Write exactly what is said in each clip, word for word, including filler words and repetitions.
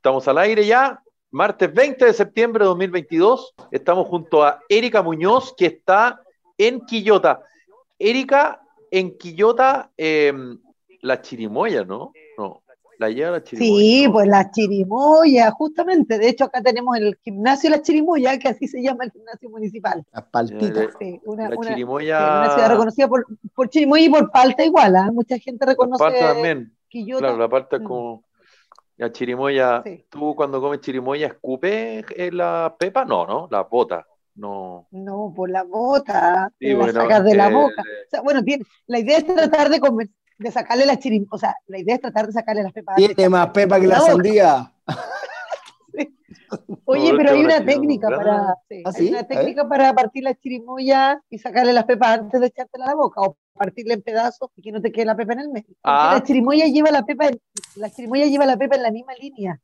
Estamos al aire ya, martes veinte de septiembre de dos mil veintidós. Estamos junto a Erika Muñoz, que está en Quillota. Erika, en Quillota, eh, la chirimoya, ¿no? No, la lleva la chirimoya. Sí, ¿no? pues la chirimoya, justamente. De hecho, acá tenemos el gimnasio La Chirimoya, que así se llama el gimnasio municipal. Las paltitas. Sí, una, La una, chirimoya. sí, una ciudad reconocida por, por chirimoya y por palta igual, ¿eh? Mucha gente La palta reconoce también. Quillota. Claro, la palta es Mm, como. La chirimoya. sí. ¿Tú cuando comes chirimoya escupes en la pepa? No, ¿no? La bota. No. No, por la bota, Sí, te la bueno, sacas de la eh, boca. O sea, bueno, tiene, la idea es tratar de comer, de sacarle la chirimoya, o sea, la idea es tratar de sacarle las pepas. Tiene más pepa que la sandía. Sí. Oye, no, pero que hay una una chirimoya técnica grande. para, sí, ¿Ah, hay sí? una A ver. técnica para partir la chirimoya y sacarle las pepas antes de echártela a la boca, o partirla en pedazos y que no te quede la pepa en el medio. Porque Ah. la chirimoya lleva la pepa, en, la chirimoya lleva la pepa en la misma línea.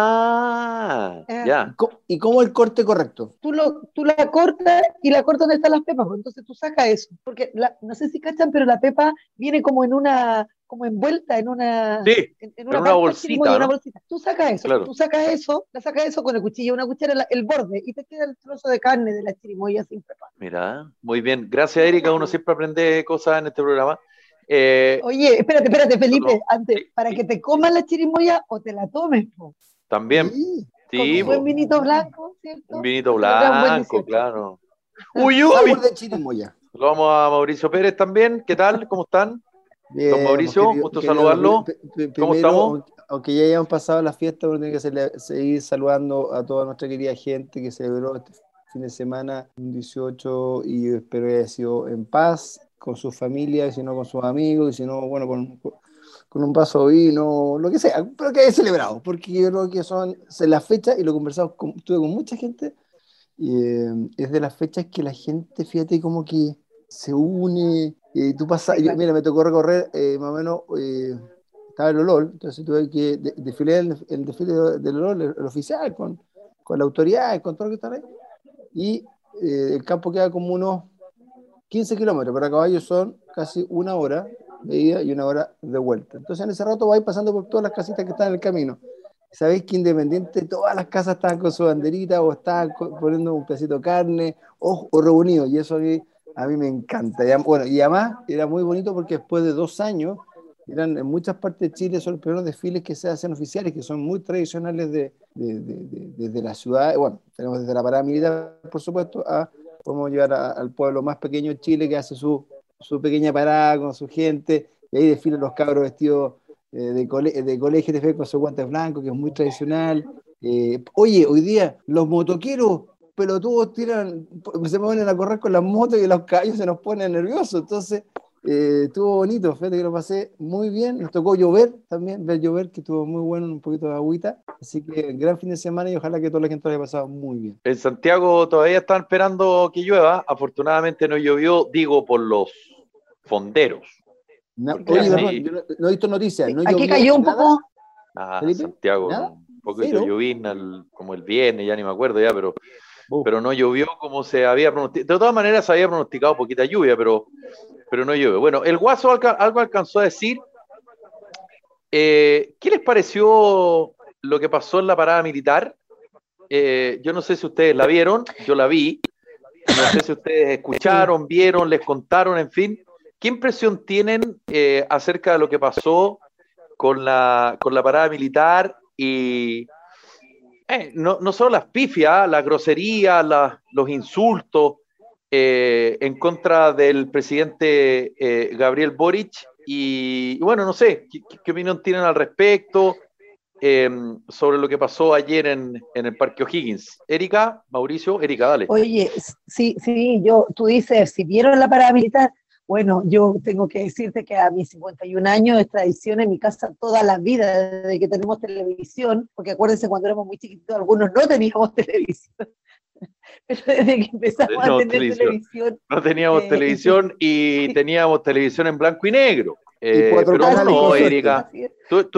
Ah, Es ya. así. Co- ¿Y cómo el corte correcto? Tú, lo, tú la cortas y la cortas donde están las pepas, pues entonces tú sacas eso, porque la, no sé si cachan, pero la pepa viene como en una, como envuelta en una, Sí, en, en en una una palta de bolsita, chirimoya, una ¿no? bolsita. Tú sacas eso, Claro. tú sacas eso, la sacas eso con el cuchillo, una cuchara, la- el borde, y te queda el trozo de carne de la chirimoya sin pepa. Mira, muy bien. Gracias, Erika. Uno siempre aprende cosas en este programa. Eh, Oye, espérate, espérate, Felipe, solo- antes, sí, para sí, que te comas la chirimoya o te la tomes, po, también. Sí. con Sí, un buen po. vinito blanco, Un ¿cierto? vinito Te logra un buen blanco, dieciocho. claro. Uy, Sabor uy. de chirimoya. Lo vamos a Mauricio Pérez también. ¿Qué tal? ¿Cómo están? Don Bien, pues, Mauricio, querido, gusto querido, saludarlo. pri- pri- ¿Cómo primero, estamos? aunque, aunque ya hayamos pasado la fiesta, uno tiene que cele- seguir saludando a toda nuestra querida gente que celebró este fin de semana, un dieciocho, y espero que haya sido en paz, con su familia, y si no con sus amigos, y si no, bueno, con, con un vaso de vino, lo que sea, pero que haya celebrado, porque yo creo que son son las fechas, y lo conversamos con, estuve con mucha gente, y eh, es de las fechas que la gente, fíjate, como que se une. Y tú pasas, Sí, yo- claro. mira, me tocó recorrer eh, más o menos, eh, estaba el olor, entonces tuve que de- desfilar el, el desfile del olor, el, el oficial, con, con la autoridad, con todo lo que están ahí. Y eh, el campo queda como unos quince kilómetros, pero a caballo son casi una hora de ida y una hora de vuelta. Entonces en ese rato vais pasando por todas las casitas que están en el camino. Sabéis que independiente, todas las casas estaban con su banderita o estaban co- poniendo un pedacito de carne o, o reunidos, y eso a mí, a mí me encanta. Y, am- bueno, y además era muy bonito porque después de dos años, eran en muchas partes de Chile, son los primeros desfiles que se hacen oficiales, que son muy tradicionales de, de, de, de- desde la ciudad. Bueno, tenemos desde la parada militar, por supuesto, a podemos llegar a- al pueblo más pequeño de Chile que hace su, su pequeña parada con su gente, y ahí desfilan los cabros vestidos eh, de, cole, de colegio de fe con sus guantes blancos, que es muy tradicional. Eh, oye, hoy día los motoqueros pelotudos tiran, se ponen a correr con las motos y los caballos se nos ponen nerviosos. Entonces, eh, estuvo bonito, fíjate que lo pasé muy bien. Nos tocó llover también, ver llover, que estuvo muy bueno, un poquito de agüita. Así que gran fin de semana y ojalá que toda la gente lo haya pasado muy bien. En Santiago todavía están esperando que llueva. Afortunadamente no llovió, digo, por los fonderos. Na- Porque Oye, Claro. perdón, así, yo no, no he visto noticias, Sí, ¿no aquí llovió cayó un nada, poco, ah, Felipe? Santiago, ¿Nada? un poquito de ¿Cero? llovizna el- como el viernes, ya ni me acuerdo ya, pero, Buf. pero no llovió como se había pronosticado. De todas maneras se había pronosticado poquita lluvia, pero, pero no llueve. Bueno, el Guaso alca- algo alcanzó a decir. Eh, ¿qué les pareció lo que pasó en la parada militar? Eh, yo no sé si ustedes la vieron, yo la vi. No sé si ustedes escucharon, vieron, les contaron, en fin. ¿Qué impresión tienen eh, acerca de lo que pasó con la, con la parada militar y eh, no, no solo las pifias, las groserías, las- los insultos eh, en contra del presidente eh, Gabriel Boric? Y, y bueno, no sé, ¿qué, qué- qué opinión tienen al respecto eh, sobre lo que pasó ayer en, en el Parque O'Higgins? Erika, Mauricio, Erika, dale. oye, sí, sí, yo, tú dices, si vieron la parada militar, bueno, yo tengo que decirte que a mis cincuenta y un años es tradición en mi casa toda la vida, desde que tenemos televisión, porque acuérdense cuando éramos muy chiquitos, algunos no teníamos televisión, pero desde que empezamos a Teníamos tener televisión. televisión, No teníamos eh, televisión y sí, teníamos televisión en blanco y negro. Y Eh, cuatro pero no, canales así con no, es, suerte. Erika. así es. Tú, Pero, tú,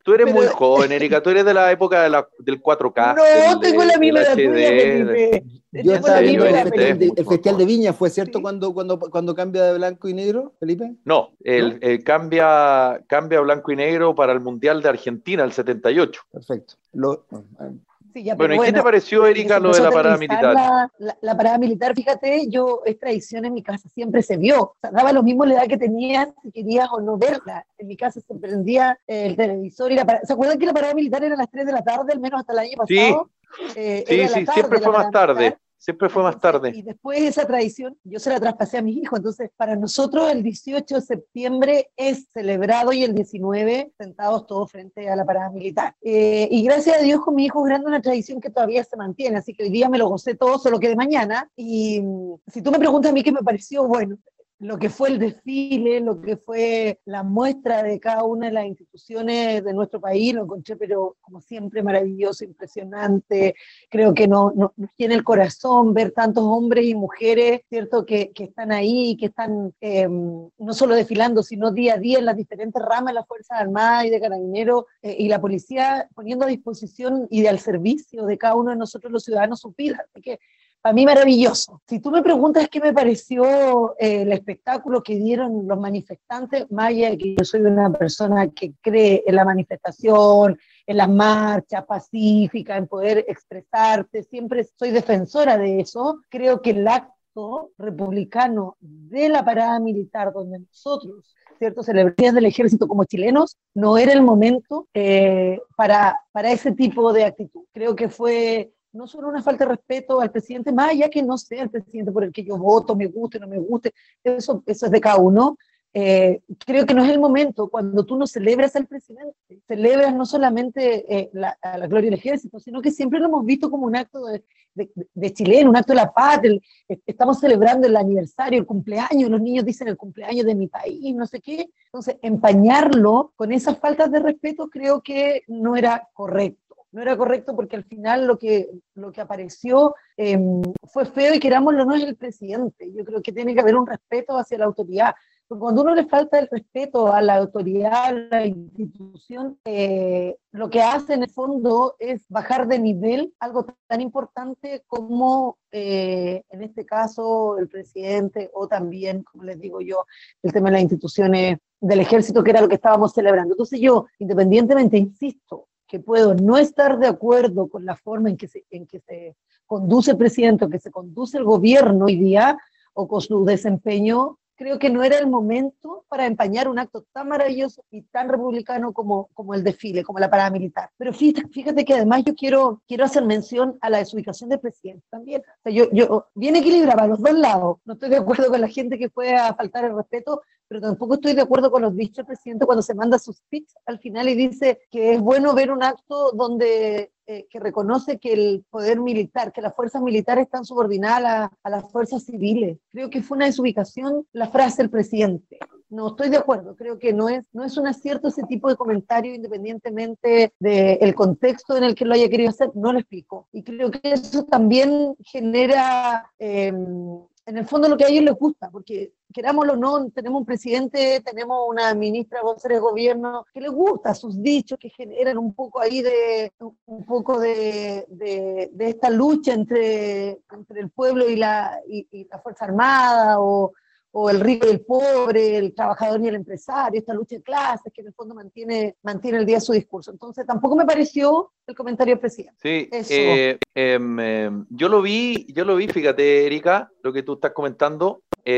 Tú eres Pero, muy joven, Erika, tú eres de la época de la, del cuatro K. no, del, tengo la misma edad del tuya, H D. Felipe. Yo Tengo estaba la serio, viendo misma el edad, usted pero es festival, de, mucho el más festival de joven. Viña, ¿fue cierto sí. cuando, cuando, cuando cambia de blanco y negro, Felipe? No, el, ¿No? el cambia, cambia blanco y negro para el Mundial de Argentina, el setenta y ocho. Perfecto. Lo, Sí, ya, Bueno, pero ¿y qué te bueno, pareció, desde que Erika, se lo de empezó a la parada televisar militar? la, la, la parada militar, fíjate, yo, es tradición en mi casa, siempre se vio. O sea, daba lo mismo la edad que tenías, si querías o no verla. En mi casa se prendía eh, el televisor y la parada. ¿Se acuerdan que la parada militar era a las tres de la tarde, al menos hasta el año Sí, pasado? Eh, sí, era la sí, siempre tarde la fue más parada militar. tarde, siempre fue más Entonces, tarde. y después esa tradición yo se la traspasé a mis hijos. Entonces, para nosotros el dieciocho de septiembre es celebrado y el diecinueve sentados todos frente a la parada militar. Eh, y gracias a Dios con mi hijo grande una tradición que todavía se mantiene, así que hoy día me lo gocé todo, solo que de mañana. Y mm, si tú me preguntas a mí qué me pareció, bueno, lo que fue el desfile, lo que fue la muestra de cada una de las instituciones de nuestro país, lo encontré, pero como siempre, maravilloso, impresionante. Creo que no, no, nos tiene el corazón ver tantos hombres y mujeres, ¿cierto?, que, que están ahí, que están eh, no solo desfilando, sino día a día en las diferentes ramas de las Fuerzas Armadas y de Carabineros eh, y la policía poniendo a disposición y al servicio de cada uno de nosotros los ciudadanos sus vidas. Así que para mí maravilloso. Si tú me preguntas qué me pareció eh, el espectáculo que dieron los manifestantes, más allá de que yo soy una persona que cree en la manifestación, en las marchas pacíficas, en poder expresarte, siempre soy defensora de eso, creo que el acto republicano de la parada militar, donde nosotros, ciertos celebridades del ejército como chilenos, no era el momento eh, para, para ese tipo de actitud. Creo que fue no solo una falta de respeto al presidente, más allá que no sea el presidente por el que yo voto, me guste, no me guste, eso, eso es de cada uno. Eh, creo que no es el momento cuando tú no celebras al presidente, celebras no solamente eh, la, a la gloria del ejército, sino que siempre lo hemos visto como un acto de, de, de chileno, un acto de la paz, el, estamos celebrando el aniversario, el cumpleaños, los niños dicen el cumpleaños de mi país, no sé qué, entonces empañarlo con esas faltas de respeto creo que no era correcto. No era correcto porque al final lo que, lo que apareció eh, fue feo y querámoslo, no es el presidente. Yo creo que tiene que haber un respeto hacia la autoridad. Porque cuando uno le falta el respeto a la autoridad, a la institución, eh, lo que hace en el fondo es bajar de nivel algo tan importante como, eh, en este caso, el presidente o también, como les digo yo, el tema de las instituciones del ejército, que era lo que estábamos celebrando. Entonces yo, independientemente, insisto, que puedo no estar de acuerdo con la forma en que se, en que se conduce el presidente o que se conduce el gobierno hoy día o con su desempeño, creo que no era el momento para empañar un acto tan maravilloso y tan republicano como, como el desfile, como la parada militar. Pero fíjate, fíjate que además yo quiero, quiero hacer mención a la desubicación del presidente también. O sea, yo, yo bien equilibraba a los dos lados. No estoy de acuerdo con la gente que fue a faltar el respeto, pero tampoco estoy de acuerdo con los dichos del presidente cuando se manda su speech al final y dice que es bueno ver un acto donde eh, que reconoce que el poder militar, que las fuerzas militares están subordinadas a, la, a las fuerzas civiles. Creo que fue una desubicación la frase del presidente. No estoy de acuerdo, creo que no es, no es un acierto ese tipo de comentario independientemente del contexto en el que lo haya querido hacer, no lo explico. Y creo que eso también genera... Eh, en el fondo lo que a ellos les gusta, porque querámoslo o no, tenemos un presidente, tenemos una ministra vocera de gobierno que les gusta sus dichos que generan un poco ahí de un poco de, de, de esta lucha entre, entre el pueblo y la, y, y la Fuerza Armada, o, o el rico y el pobre, el trabajador y el empresario, esta lucha de clases que en el fondo mantiene, mantiene el día su discurso. Entonces tampoco me pareció el comentario del presidente. Sí, Eso. eh, eh, eh, yo lo vi, yo lo vi, fíjate, Erika, lo que tú estás comentando,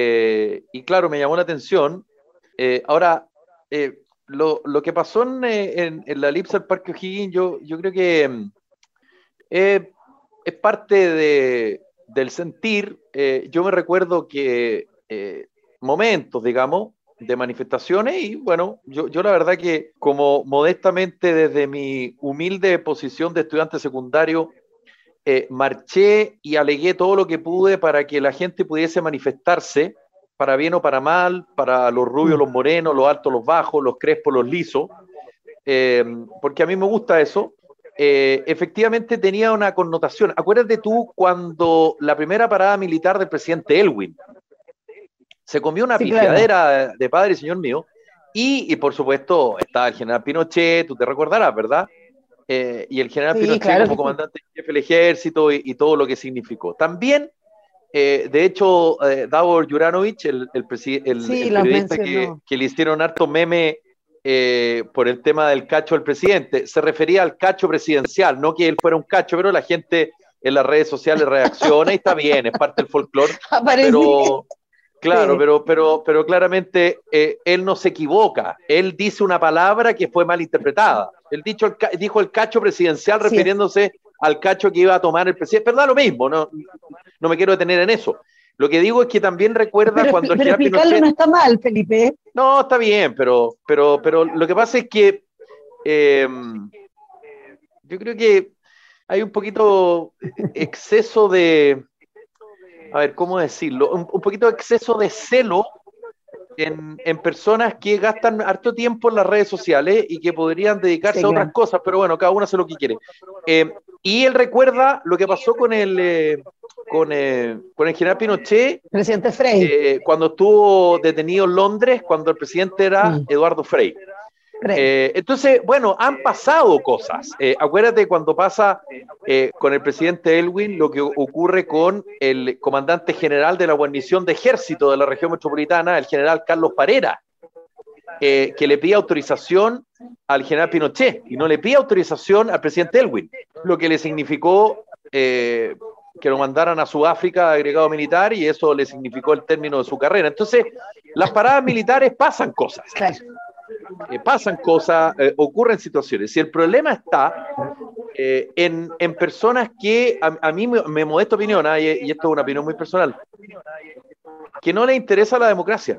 eh, y claro, me llamó la atención. Eh, ahora, eh, lo, lo que pasó en, en, en la elipse del Parque O'Higgins, yo, yo creo que eh, es parte de, del sentir. Eh, yo me recuerdo que eh, momentos, digamos, de manifestaciones y bueno, yo, yo la verdad que como modestamente desde mi humilde posición de estudiante secundario, eh, marché y alegué todo lo que pude para que la gente pudiese manifestarse, para bien o para mal, para los rubios, los morenos, los altos, los bajos, los crespos, los lisos, eh, porque a mí me gusta eso. Eh, efectivamente tenía una connotación. Acuérdate tú cuando la primera parada militar del presidente Elwin se comió una Sí, claro. pifiadera de padre y señor mío, Y, y por supuesto está el general Pinochet, tú te recordarás, ¿verdad? Eh, y el general Sí, Pinochet claro como que sí. comandante en jefe del ejército y, y todo lo que significó. También, eh, de hecho, eh, Davor Juranovic, el, el, el, Sí, el los periodista que, mencionó. que le hicieron harto meme eh, por el tema del cacho del presidente, se refería al cacho presidencial, no que él fuera un cacho, pero la gente en las redes sociales reacciona y está bien, es parte del folclore, Aparecí. pero claro, Sí, pero, pero, pero claramente eh, él no se equivoca. Él dice una palabra que fue mal interpretada. Él dicho el, dijo el cacho presidencial así es. refiriéndose al cacho que iba a tomar el presidente. Pero da lo mismo, no, no me quiero detener en eso. Lo que digo es que también recuerda Pero, cuando el pero general explicarlo Pinochet... no está mal, Felipe. No, está bien, pero, pero, pero lo que pasa es que eh, yo creo que hay un poquito exceso de... A ver, ¿cómo decirlo? Un, un poquito de exceso de celo en, en, personas que gastan harto tiempo en las redes sociales y que podrían dedicarse Sí, a otras claro. cosas, pero bueno, cada uno hace lo que quiere. Eh, y él recuerda lo que pasó con el, eh, con, eh, con el general Pinochet Presidente Frey. eh, cuando estuvo detenido en Londres, cuando el presidente era Mm, Eduardo Frei. Frey. Eh, entonces, bueno, han pasado cosas. Eh, acuérdate cuando pasa eh, con el presidente Elwin lo que ocurre con el comandante general de la guarnición de ejército de la región metropolitana, el general Carlos Parera, eh, que le pide autorización al general Pinochet y no le pide autorización al presidente Elwin, lo que le significó eh, que lo mandaran a Sudáfrica agregado militar y eso le significó el término de su carrera. Entonces, las paradas militares pasan cosas. Claro. Eh, pasan cosas, eh, ocurren situaciones. Y el problema está eh, en, en, personas que a, a mí me, me modesto opinión, ¿eh? y esto es una opinión muy personal, que no les interesa la democracia.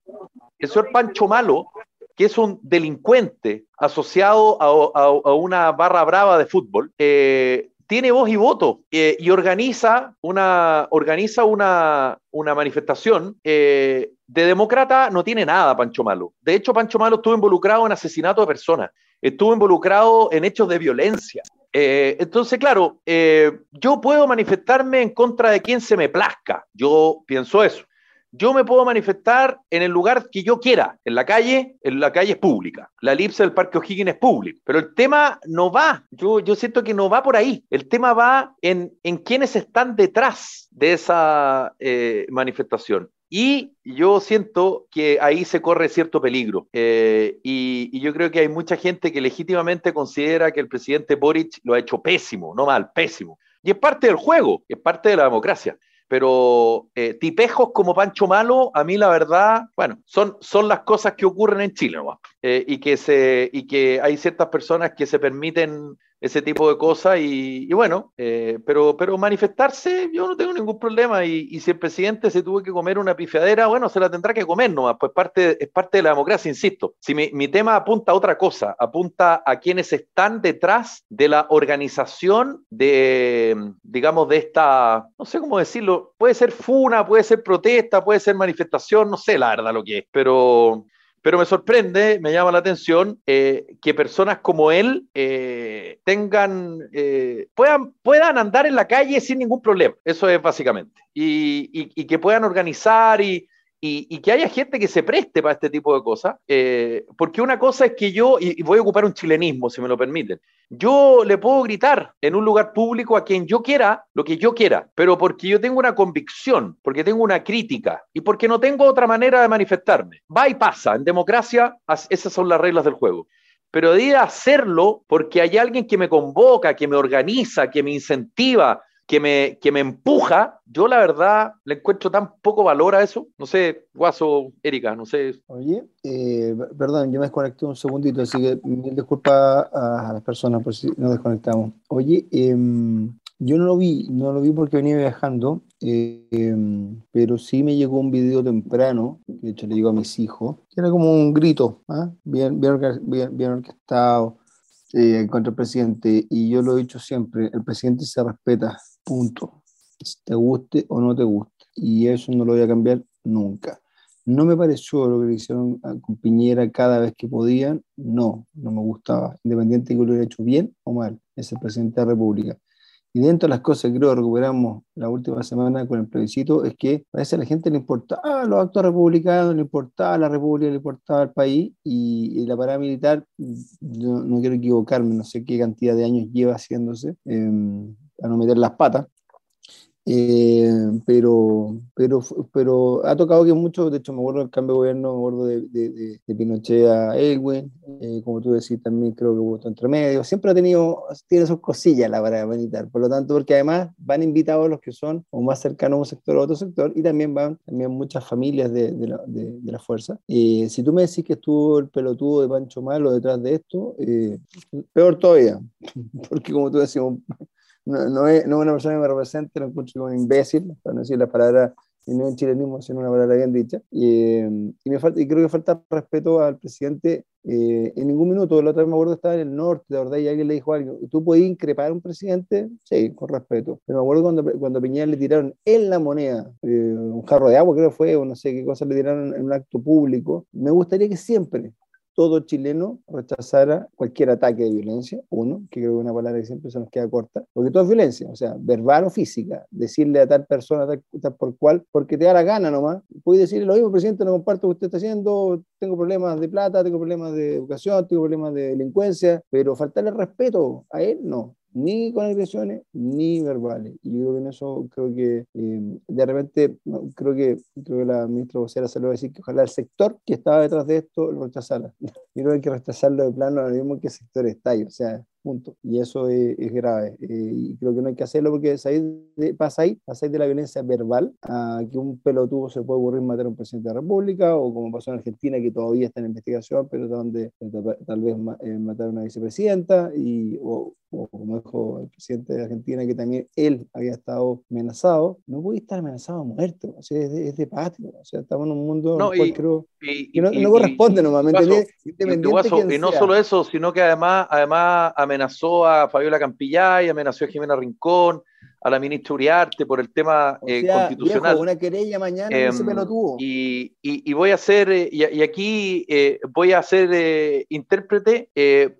El señor Pancho Malo, que es un delincuente asociado a, a, a una barra brava de fútbol, eh, tiene voz y voto eh, y organiza una, organiza una, una manifestación eh, de demócrata. No tiene nada Pancho Malo. De hecho, Pancho Malo estuvo involucrado en asesinato de personas, estuvo involucrado en hechos de violencia. Eh, entonces, claro, eh, yo puedo manifestarme en contra de quien se me plazca. Yo pienso eso. Yo me puedo manifestar en el lugar que yo quiera, en la calle, en la calle es pública, la elipse del Parque O'Higgins es pública, pero el tema no va, yo, yo siento que no va por ahí, el tema va en, en quienes están detrás de esa eh, manifestación. Y yo siento que ahí se corre cierto peligro. Eh, y, y yo creo que hay mucha gente que legítimamente considera que el presidente Boric lo ha hecho pésimo, no mal, pésimo. Y es parte del juego, es parte de la democracia. Pero eh, tipejos como Pancho Malo, a mí la verdad, bueno, son, son las cosas que ocurren en Chile, ¿no? eh, y, que se, y que hay ciertas personas que se permiten ese tipo de cosas y, y bueno, eh, pero, pero manifestarse yo no tengo ningún problema y, y si el presidente se tuvo que comer una pifiadera, bueno, se la tendrá que comer nomás, pues parte, es parte de la democracia, insisto. Si mi, mi tema apunta a otra cosa, apunta a quienes están detrás de la organización de, digamos, de esta, no sé cómo decirlo, puede ser funa, puede ser protesta, puede ser manifestación, no sé la verdad lo que es, pero... Pero me sorprende, me llama la atención eh, que personas como él eh, tengan, eh, puedan, puedan andar en la calle sin ningún problema. Eso es básicamente. Y, y, y que puedan organizar y, y, y que haya gente que se preste para este tipo de cosas. Eh, porque una cosa es que yo, y, y voy a ocupar un chilenismo, si me lo permiten, yo le puedo gritar en un lugar público a quien yo quiera lo que yo quiera, pero porque yo tengo una convicción, porque tengo una crítica y porque no tengo otra manera de manifestarme. Va y pasa. En democracia, esas son las reglas del juego. Pero de ir a hacerlo porque hay alguien que me convoca, que me organiza, que me incentiva, que me, que me empuja, yo la verdad le encuentro tan poco valor a eso. No sé, Guaso, Erika, no sé. Oye, eh, perdón, yo me desconecté un segundito, así que mil disculpas a, a las personas por si nos desconectamos. Oye, eh, yo no lo vi, no lo vi porque venía viajando, eh, eh, pero sí me llegó un video temprano, que de hecho le llegó a mis hijos, que era como un grito, ¿ah? bien, bien, orga- bien, bien orquestado eh, contra el presidente, y yo lo he dicho siempre, el presidente se respeta, punto, te guste o no te guste, y eso no lo voy a cambiar nunca. No me pareció lo que le hicieron a- con Piñera cada vez que podían, no, no me gustaba, independiente de que lo hubiera hecho bien o mal, es el presidente de la República. Y dentro de las cosas que creo que recuperamos la última semana con el plebiscito es que parece que a la gente le importaba los actos republicanos, le importaba la república, le importaba el país, y, y la parada militar, yo no quiero equivocarme, no sé qué cantidad de años lleva haciéndose, eh, a no meter las patas. Eh, pero, pero, pero ha tocado que mucho, de hecho me acuerdo del cambio de gobierno, me acuerdo de, de, de, de Pinochet a Elwin, eh, como tú decís también creo que hubo otro entre medio, siempre ha tenido, tiene sus cosillas la parada militar, por lo tanto, porque además van invitados los que son o más cercanos a un sector o a otro sector, y también van también muchas familias de, de, la, de, de la fuerza. Eh, si tú me decís que estuvo el pelotudo de Pancho Malo detrás de esto, eh, peor todavía, porque como tú decías, No, no, es, no es una persona que me represente, lo encuentro como un imbécil, para no decir la palabra, y no en chilenismo, sino una palabra bien dicha. Y, y, me falta, y creo que falta respeto al presidente eh, en ningún minuto. La otra vez me acuerdo que estaba en el norte, de verdad, y alguien le dijo algo. ¿Tú puedes increpar a un presidente? Sí, con respeto. Pero me acuerdo cuando, cuando a Piñera le tiraron en la moneda eh, un jarro de agua, creo que fue, o no sé qué cosa le tiraron en un acto público. Me gustaría que siempre todo chileno rechazara cualquier ataque de violencia, uno, que creo que es una palabra que siempre se nos queda corta, porque todo es violencia, o sea, verbal o física, decirle a tal persona, tal, tal por cual, porque te da la gana nomás, puedes decirle lo mismo, presidente, no comparto lo que usted está haciendo, tengo problemas de plata, tengo problemas de educación, tengo problemas de delincuencia, pero faltarle respeto a él, no. Ni con agresiones, ni verbales. Y yo creo que en eso, creo que eh, de repente, no, creo, que, creo que la ministra vocera se lo va a decir que ojalá el sector que estaba detrás de esto lo rechazara. Yo creo que hay que rechazarlo de plano, lo mismo que el sector está ahí, o sea, punto. Y eso es, es grave. Eh, y creo que no hay que hacerlo porque de, pasa ahí, pasa ahí de la violencia verbal a que un pelotudo se puede ocurrir matar a un presidente de la República, o como pasó en Argentina, que todavía está en investigación, pero donde tal vez eh, matar a una vicepresidenta, y, o, o como dijo el presidente de Argentina, que también él había estado amenazado. No puede estar amenazado a muerte, o sea, es de, es de patria, o sea, estamos en un mundo en No, el cual y, creo y, que no, y, no y, corresponde y, nomás, y ¿me Guaso, entendés? y, y Independiente Guaso, quién y no sea. solo eso, sino que además, además amenazó a Fabiola Campillay, amenazó a Jimena Rincón, a la ministra Uriarte por el tema O eh, sea, viejo, constitucional. una querella mañana en Eh, ese pelotudo. y, y, y voy a ser, eh, y, y aquí eh, voy a ser eh, intérprete eh,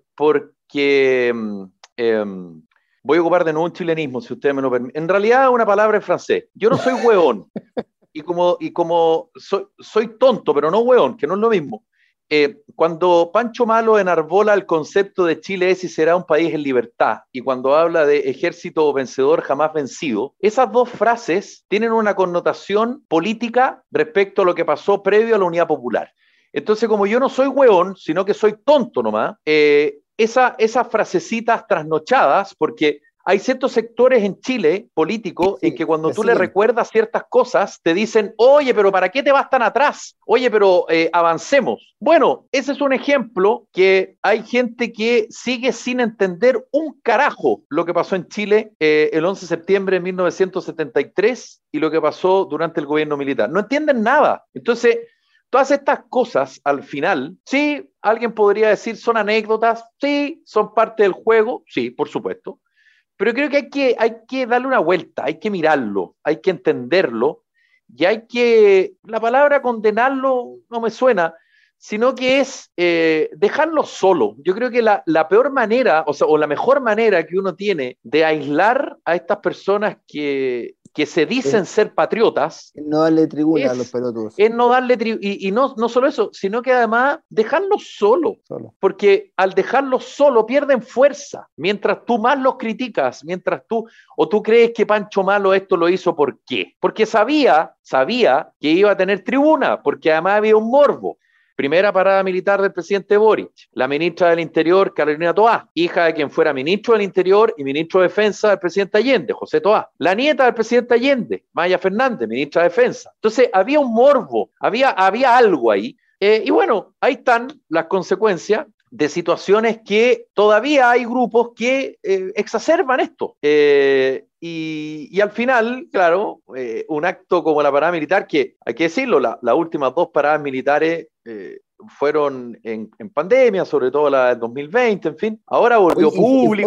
porque eh, voy a ocupar de nuevo un chilenismo, si ustedes me lo permiten. En realidad, una palabra en francés. Yo no soy hueón, y como, y como soy, soy tonto, pero no hueón, que no es lo mismo. Eh, cuando Pancho Malo enarbola el concepto de Chile es y será un país en libertad, y cuando habla de ejército vencedor jamás vencido, esas dos frases tienen una connotación política respecto a lo que pasó previo a la Unidad Popular. Entonces, como yo no soy hueón, sino que soy tonto nomás, eh, esa, esas frasecitas trasnochadas, porque hay ciertos sectores en Chile políticos Sí, en que cuando la tú le siguen. recuerdas ciertas cosas, te dicen, oye, pero ¿para qué te vas tan atrás? Oye, pero eh, avancemos. Bueno, ese es un ejemplo que hay gente que sigue sin entender un carajo lo que pasó en Chile eh, el once de septiembre de mil novecientos setenta y tres y lo que pasó durante el gobierno militar. No entienden nada. Entonces, todas estas cosas, al final, sí, alguien podría decir son anécdotas, sí, son parte del juego, sí, por supuesto. Pero creo que hay, que hay que darle una vuelta, hay que mirarlo, hay que entenderlo, y hay que, la palabra condenarlo no me suena, sino que es eh, dejarlo solo. Yo creo que la, la peor manera, o sea, o la mejor manera que uno tiene de aislar a estas personas que, que se Es dicen ser patriotas, no darle tribuna a los es, pelotudos. es no darle tri y, y no, no solo eso, sino que además dejarlos solo, Solo. porque al dejarlos solo pierden fuerza, mientras tú más los criticas, mientras tú, o tú crees que Pancho Malo esto lo hizo, ¿por qué? Porque sabía, sabía que iba a tener tribuna, porque además había un morbo. Primera parada militar del presidente Boric, la ministra del Interior, Carolina Toá, hija de quien fuera ministro del Interior y ministro de Defensa del presidente Allende, José Toá. La nieta del presidente Allende, Maya Fernández, ministra de Defensa. Entonces había un morbo, había, había algo ahí. Eh, y bueno, ahí están las consecuencias de situaciones que todavía hay grupos que eh, exacerban esto. Eh, y, y al final, claro, eh, un acto como la parada militar, que hay que decirlo, la, las últimas dos paradas militares eh, fueron en, en pandemia, sobre todo la del dos mil veinte, en fin, ahora volvió Oye, y, y- oye, público.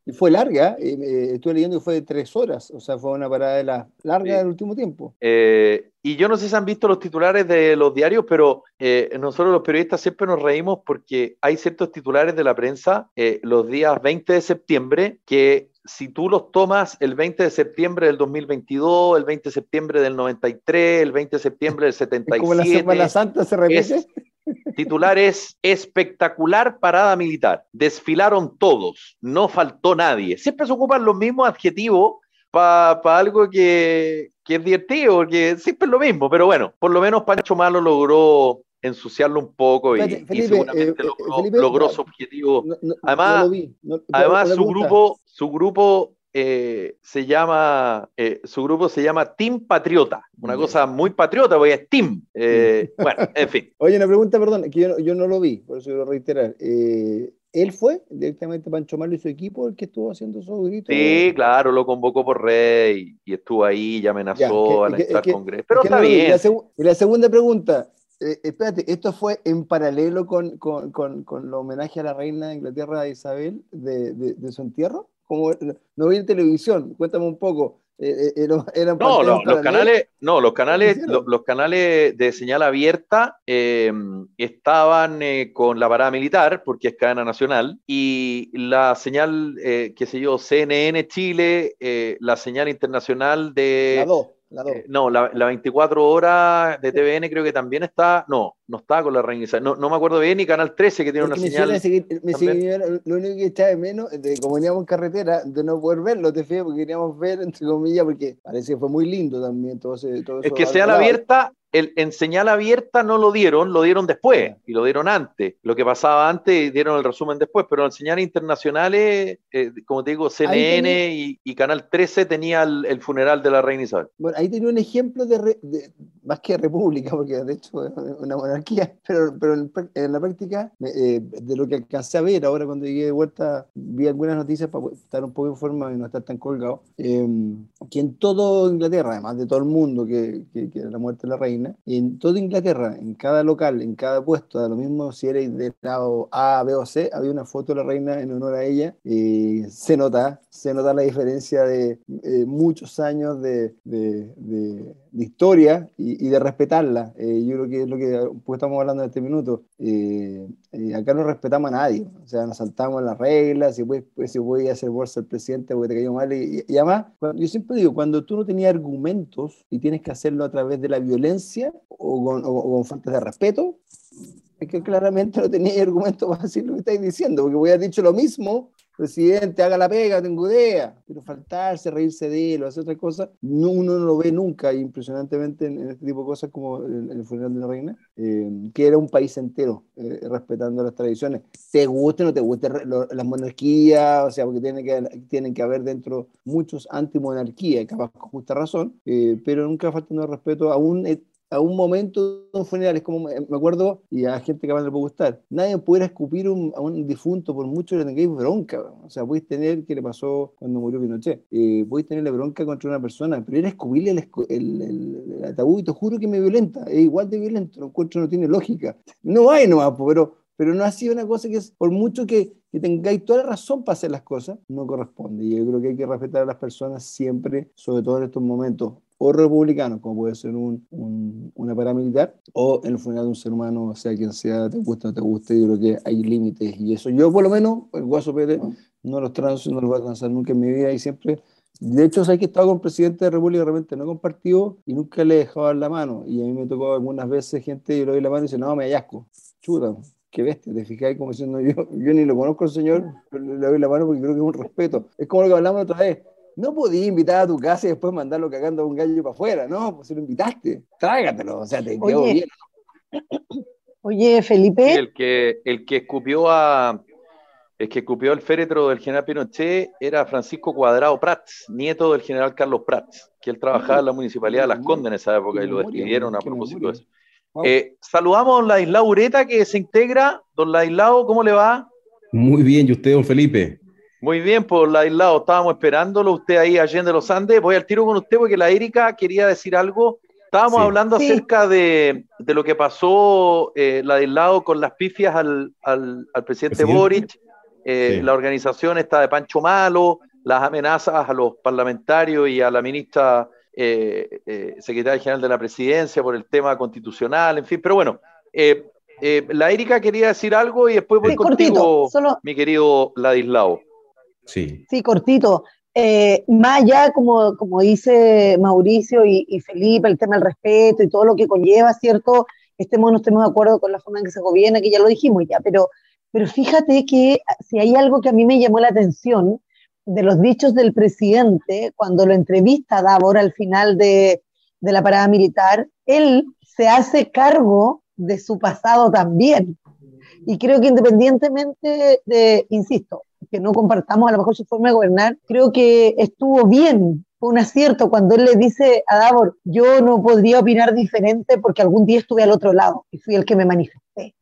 y fue larga, eh, eh, estuve leyendo que fue de tres horas, o sea, fue una parada de la larga Sí. del último tiempo. Eh, y yo no sé si han visto los titulares de los diarios, pero eh, nosotros los periodistas siempre nos reímos porque hay ciertos titulares de la prensa eh, los días veinte de septiembre que si tú los tomas el veinte de septiembre del dos mil veintidós, el veinte de septiembre del noventa y tres, el veinte de septiembre del setenta y siete, Es como la Semana Santa se repite. Es, titular es espectacular parada militar. Desfilaron todos, no faltó nadie. Siempre se ocupan los mismos adjetivos para pa algo que, que es divertido, porque siempre es lo mismo. Pero bueno, por lo menos Pancho Malo logró ensuciarlo un poco y, Espérate, Felipe, y seguramente eh, logró, Felipe, logró ya, su objetivo. no, no, Además, no lo vi. No, además una su pregunta. grupo, su grupo eh, se llama eh, su grupo se llama Team Patriota, una Ya. cosa muy patriota porque es Team. Eh, bueno, en fin. Oye, una pregunta, perdón, que yo, yo no lo vi, por eso quiero reiterar. Eh, ¿él fue directamente Pancho Malo y su equipo el que estuvo haciendo esos gritos? Sí, claro, lo convocó por rey y estuvo ahí y amenazó Ya, a es la que, entrada es que, al Congreso. es Pero que está no lo vi. Y bien. la, Sí. seg- y la segunda pregunta, eh, espérate, ¿esto fue en paralelo con, con, con, con el homenaje a la reina de Inglaterra Isabel de, de, de su entierro? Como, no vi en televisión, cuéntame un poco. Eh, eh, ¿eran, eran No, pantallas lo- los paralelas? canales, no, los ¿Cómo lo canales, lo- hicieron? los canales de señal abierta eh, estaban eh, con la parada militar, porque es cadena nacional, y la señal, eh, qué sé yo, C N N Chile, eh, la señal internacional La de, dos, la dos. eh, no, la, la veinticuatro horas de T V N creo que también está, no, no está con la reina Isabel, no, no me acuerdo bien, y Canal trece que tiene una Porque me hicieron señal seguir, me también. siguieron- lo único que echaba de menos, de, como veníamos en carretera, de no poder verlo, te fío, porque queríamos ver, entre comillas, porque parece que fue muy lindo también todo, ese, todo Es eso que al, señal al lado. abierta, el, en señal abierta no lo dieron, lo dieron después Ya. y lo dieron antes. Lo que pasaba antes dieron el resumen después, pero en señales internacionales, eh, como te digo, Ahí C N tenía, N y, y Canal trece tenía el, el funeral de la reina Isabel. bueno, ahí tenía un ejemplo de, re- de- más que república, porque de hecho es una monarquía, pero, pero en, prac- en la práctica, me- eh, de lo que alcancé a ver ahora cuando llegué de vuelta, vi algunas noticias para estar un poco informado y no estar tan colgado, eh, que en todo Inglaterra, además de todo el mundo, que, que, que era la muerte de la reina, en toda Inglaterra, en cada local, en cada puesto, da lo mismo si era de lado A, B o C, había una foto de la reina en honor a ella, y se nota, se nota la diferencia de eh, muchos años de, de, de, de historia y, y de respetarla. Eh, yo creo que es lo que pues, estamos hablando en este minuto. Eh, eh, acá no respetamos a nadie, o sea, nos saltamos las reglas, si puedes, pues, si puedes hacer bolsa al presidente porque te cayó mal. Y, y además, cuando, yo siempre digo, cuando tú no tenías argumentos y tienes que hacerlo a través de la violencia o con, o, o con faltas de respeto, es que claramente no tenías argumentos para decir lo que estáis diciendo, porque voy a haber dicho lo mismo. Presidente, haga la pega, tengo idea, pero faltarse, reírse de él o hacer otra cosa, no, uno no lo ve nunca, impresionantemente en, en este tipo de cosas como el, el funeral de la reina, eh, que era un país entero eh, respetando las tradiciones, te guste o no te guste lo, las monarquías, o sea, porque tiene que, tienen que haber dentro muchos antimonarquías, capaz con justa razón, eh, pero nunca faltando el respeto a un a un momento de un funeral, es como, me acuerdo, y a gente que más le puede gustar, nadie pudiera escupir un, a un difunto por mucho que le tengáis bronca, o sea, podéis tener, ¿qué le pasó cuando murió Pinochet? Eh, podéis tenerle bronca contra una persona, pero era escupirle el, el, el, el ataúd, y te juro que me violenta, es igual de violento, lo encuentro, no tiene lógica. No hay nomás, pero, pero no ha sido una cosa que es, por mucho que, que tengáis toda la razón para hacer las cosas, no corresponde, y yo creo que hay que respetar a las personas siempre, sobre todo en estos momentos, o republicano, como puede ser un, un, una paramilitar, o en el funeral de un ser humano, sea quien sea, te guste o no te guste, yo creo que hay límites, y eso yo por lo menos, el Guaso Pérez, no los transo, no los voy a transar nunca en mi vida, y siempre, de hecho, sé que he estado con el presidente de la República, realmente no he compartido, y nunca le he dejado dar la mano, y a mí me tocó algunas veces gente, yo le doy la mano y dice, no, me hallazgo, chuta, qué bestia, te fijáis como diciendo yo, yo ni lo conozco al señor, pero le doy la mano porque creo que es un respeto, es como lo que hablamos otra vez. No podías invitar a tu casa y después mandarlo cagando a un gallo para afuera, ¿no? Pues si lo invitaste, trágatelo, o sea, te quedó Oye, bien. oye, Sí, Felipe, el que, el que escupió a el que escupió el féretro del general Pinochet era Francisco Cuadrado Prats, nieto del general Carlos Prats, que él trabajaba en la municipalidad de Las Condes en esa Qué época y lo memoria, despidieron a qué propósito de memoria. eso. Wow. Eh, saludamos a don Ladislao Ureta que se integra. Don Ladislao, ¿cómo le va? Muy bien, ¿y usted, don Felipe? Muy bien, por Ladislao, estábamos esperándolo, usted ahí Allende los Andes. Voy al tiro con usted porque la Erika quería decir algo. Estábamos Sí. hablando sí, acerca de, de lo que pasó, eh, Ladislao, con las pifias al, al, al presidente ¿Presidente? Boric. eh, Sí. la organización está de Pancho Malo, las amenazas a los parlamentarios y a la ministra eh, eh, secretaria general de la presidencia por el tema constitucional, en fin, pero bueno, eh, eh, la Erika quería decir algo y después voy Sí, Sí. cortito, contigo, solo, mi querido Ladislao. Sí. sí, cortito. Eh, más allá, como, como dice Mauricio y, y Felipe, el tema del respeto y todo lo que conlleva, ¿cierto? Estemos o no estemos de acuerdo con la forma en que se gobierna, que ya lo dijimos ya, pero, pero fíjate que si hay algo que a mí me llamó la atención de los dichos del presidente, cuando lo entrevista a Davor al final de, de la parada militar, él se hace cargo de su pasado también. Y creo que independientemente de, insisto, que no compartamos a lo mejor su forma de gobernar, creo que estuvo bien, fue un acierto cuando él le dice a Davor, yo no podría opinar diferente porque algún día estuve al otro lado y fui el que me manifesté.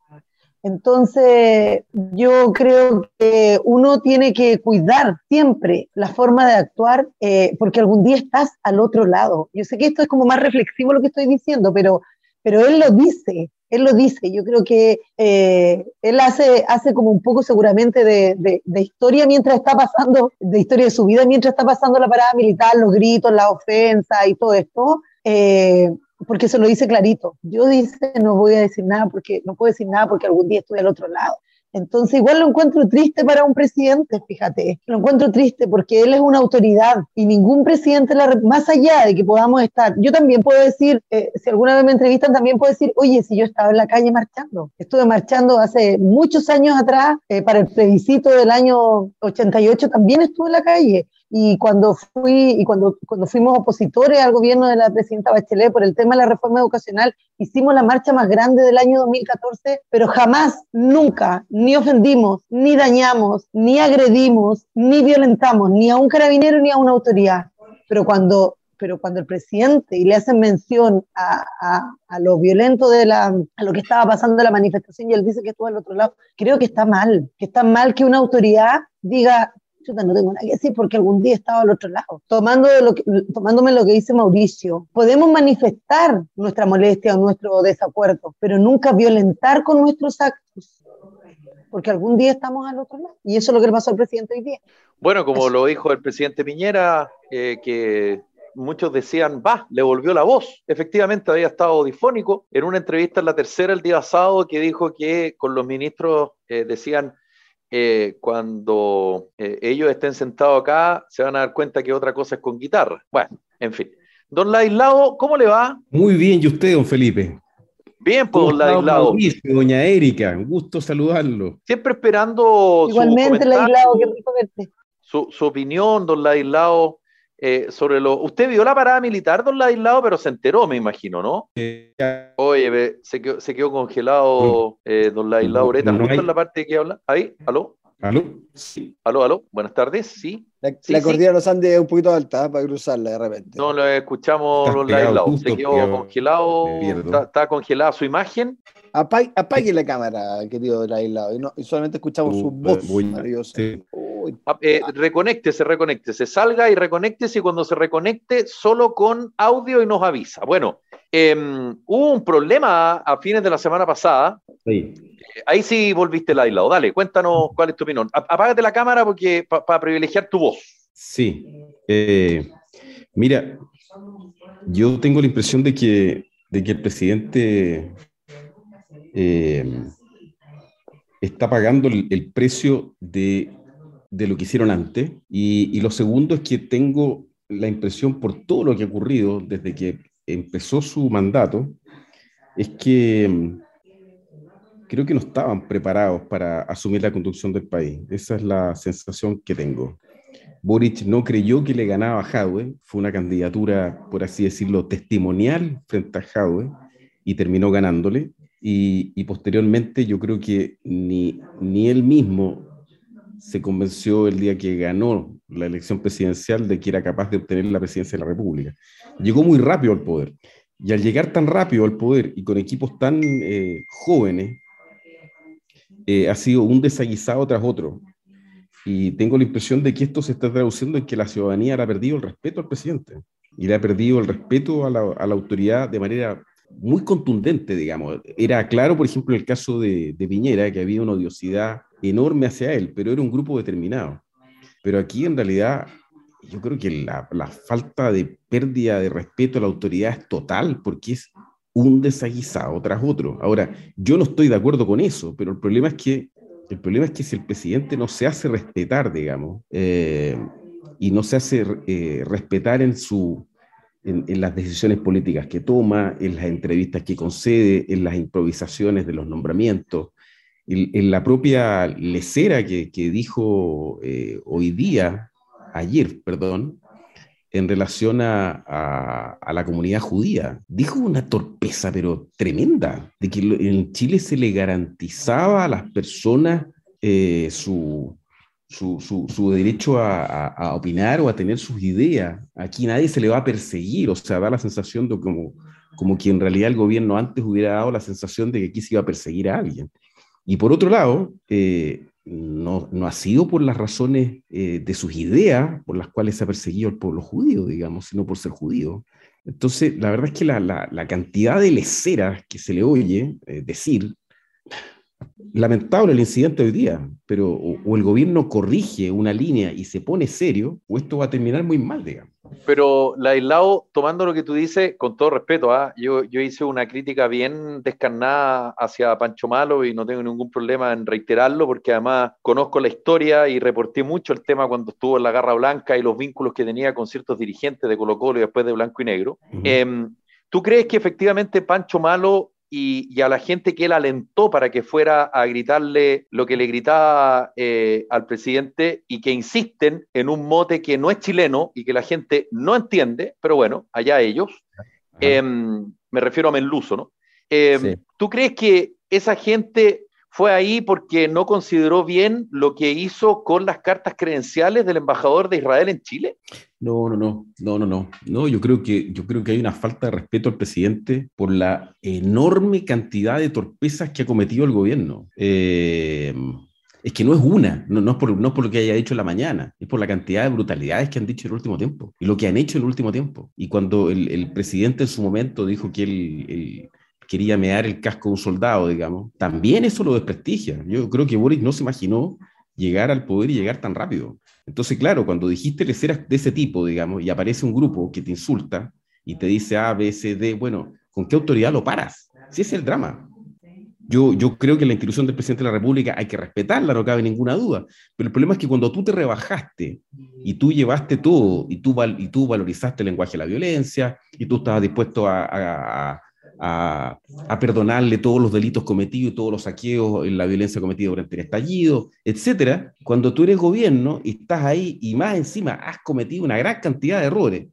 Entonces, yo creo que uno tiene que cuidar siempre la forma de actuar eh, porque algún día estás al otro lado. Yo sé que esto es como más reflexivo lo que estoy diciendo, pero, pero él lo dice, él lo dice. Yo creo que eh, él hace, hace como un poco seguramente de, de, de historia mientras está pasando, de historia de su vida mientras está pasando la parada militar, los gritos, la ofensa y todo esto. Eh, porque se lo dice clarito. Yo dice, no voy a decir nada porque no puedo decir nada porque algún día estuve al otro lado. Entonces igual lo encuentro triste para un presidente, fíjate, lo encuentro triste porque él es una autoridad y ningún presidente, la, más allá de que podamos estar, yo también puedo decir, eh, si alguna vez me entrevistan, también puedo decir, oye, si yo estaba en la calle marchando, estuve marchando hace muchos años atrás, eh, para el plebiscito del año ochenta y ocho, también estuve en la calle. Y cuando fui y cuando, cuando fuimos opositores al gobierno de la presidenta Bachelet por el tema de la reforma educacional, hicimos la marcha más grande del año dos mil catorce, pero jamás, nunca, ni ofendimos, ni dañamos, ni agredimos, ni violentamos, ni a un carabinero ni a una autoridad. Pero cuando, pero cuando el presidente y le hacen mención a, a, a lo violento de la, a lo que estaba pasando en la manifestación y él dice que estuvo al otro lado, creo que está mal, que está mal que una autoridad diga, yo no tengo nada que decir porque algún día estaba al otro lado. Tomando de lo que, tomándome lo que dice Mauricio, podemos manifestar nuestra molestia o nuestro desacuerdo, pero nunca violentar con nuestros actos, porque algún día estamos al otro lado. Y eso es lo que le pasó al presidente hoy día. Bueno, como Eso. lo dijo el presidente Piñera, eh, que muchos decían, va, le volvió la voz. Efectivamente había estado difónico en una entrevista en La Tercera el día sábado que dijo que con los ministros eh, decían, Eh, cuando eh, ellos estén sentados acá, se van a dar cuenta que otra cosa es con guitarra. Bueno, en fin. Don Ladislao, ¿cómo le va? Muy bien, ¿y usted, don Felipe? Bien, pues, ¿Cómo don está, don Ladislao. Mauricio, doña Erika? Un gusto saludarlo. Siempre esperando Igualmente, su Ladislao, qué comentario, rico verte. su, su opinión, don Ladislao, eh, sobre lo... Usted vio la parada militar, don Ladislao, pero se enteró, me imagino, ¿no? Eh, Oye, ve, se quedó, se quedó congelado eh, don Ladislao no, Ureta, no justo hay- en la parte que habla. Ahí, aló, ¿Aló? Sí. aló, aló, buenas tardes, sí. La, Sí, la sí. cordillera de los Andes es un poquito alta, ¿eh? Para cruzarla de repente. No lo escuchamos, Estás don pegado, Ladislao. justo Se quedó pegado, congelado, me pierdo. está, está congelada su imagen. Apague, apague la cámara, querido del aislado, y, no, y solamente escuchamos su voz Voy a- maravillosa. sí. Uy, Ah, eh, reconéctese, reconéctese, salga y reconéctese y cuando se reconecte solo con audio y nos avisa. Bueno, eh, hubo un problema a fines de la semana pasada. Sí. Ahí sí volviste Ladislao. Dale, cuéntanos cuál es tu opinión. A- Apágate la cámara porque para pa privilegiar tu voz. Sí. Eh, mira, yo tengo la impresión de que, de que el presidente eh, está pagando el, el precio de, de lo que hicieron antes. Y, y lo segundo es que tengo la impresión por todo lo que ha ocurrido desde que empezó su mandato, es que mm, creo que no estaban preparados para asumir la conducción del país. Esa es la sensación que tengo. Boric no creyó que le ganaba a Jadwe, fue una candidatura, por así decirlo, testimonial frente a Jadwe y terminó ganándole. Y, y posteriormente yo creo que ni, ni él mismo se convenció el día que ganó la elección presidencial de que era capaz de obtener la presidencia de la República. Llegó muy rápido al poder. Y al llegar tan rápido al poder y con equipos tan eh, jóvenes, eh, ha sido un desaguisado tras otro. Y tengo la impresión de que esto se está traduciendo en que la ciudadanía le ha perdido el respeto al presidente y le ha perdido el respeto a la, a la autoridad de manera muy contundente, digamos. Era claro, por ejemplo, en el caso de, de Piñera, que había una odiosidad enorme hacia él, pero era un grupo determinado. Pero aquí en realidad yo creo que la, la falta de pérdida de respeto a la autoridad es total, porque es un desaguisado tras otro. Ahora, yo no estoy de acuerdo con eso, pero el problema es que, el problema es que si el presidente no se hace respetar, digamos, eh, y no se hace eh, respetar en, su, en, en las decisiones políticas que toma, en las entrevistas que concede, en las improvisaciones de los nombramientos, en, en la propia lesera que, que dijo eh, hoy día, ayer, perdón, en relación a, a, a la comunidad judía. Dijo una torpeza, pero tremenda, de que en Chile se le garantizaba a las personas eh, su, su, su, su derecho a, a, a opinar o a tener sus ideas. Aquí nadie se le va a perseguir, o sea, da la sensación de como, como que en realidad el gobierno antes hubiera dado la sensación de que aquí se iba a perseguir a alguien. Y por otro lado, eh, no, no ha sido por las razones eh, de sus ideas por las cuales se ha perseguido al pueblo judío, digamos, sino por ser judío. Entonces, la verdad es que la, la, la cantidad de leceras que se le oye eh, decir, lamentable el incidente hoy día, pero o, o el gobierno corrige una línea y se pone serio, o esto va a terminar muy mal, digamos. Pero, Ladislao, tomando lo que tú dices, con todo respeto, ¿ah? yo, yo hice una crítica bien descarnada hacia Pancho Malo y no tengo ningún problema en reiterarlo, porque además conozco la historia y reporté mucho el tema cuando estuvo en la Garra Blanca y los vínculos que tenía con ciertos dirigentes de Colo-Colo y después de Blanco y Negro. Uh-huh. Eh, ¿Tú crees que efectivamente Pancho Malo Y, y a la gente que él alentó para que fuera a gritarle lo que le gritaba eh, al presidente y que insisten en un mote que no es chileno y que la gente no entiende, pero bueno, allá ellos, eh, me refiero a Menluso, ¿no? Eh, sí. ¿Tú crees que esa gente fue ahí porque no consideró bien lo que hizo con las cartas credenciales del embajador de Israel en Chile? No, no, no, no, no, no, no, yo creo que, yo creo que hay una falta de respeto al presidente por la enorme cantidad de torpezas que ha cometido el gobierno. Eh, es que no es una, no, no, es por, no es por lo que haya dicho en la mañana, es por la cantidad de brutalidades que han dicho en el último tiempo, y lo que han hecho en el último tiempo. Y cuando el, el presidente en su momento dijo que él, él quería mear el casco de un soldado, digamos, también eso lo desprestigia. Yo creo que Boric no se imaginó llegar al poder y llegar tan rápido. Entonces, claro, cuando dijiste leceras de ese tipo, digamos, y aparece un grupo que te insulta y te dice A, B, C, D, bueno, ¿con qué autoridad lo paras? Si ese es el drama. Yo, yo creo que la institución del presidente de la República hay que respetarla, no cabe ninguna duda, pero el problema es que cuando tú te rebajaste y tú llevaste todo y tú, y tú valorizaste el lenguaje de la violencia y tú estabas dispuesto a, a, a A, a perdonarle todos los delitos cometidos y todos los saqueos, la violencia cometida durante el estallido, etcétera, cuando tú eres gobierno y estás ahí y más encima has cometido una gran cantidad de errores,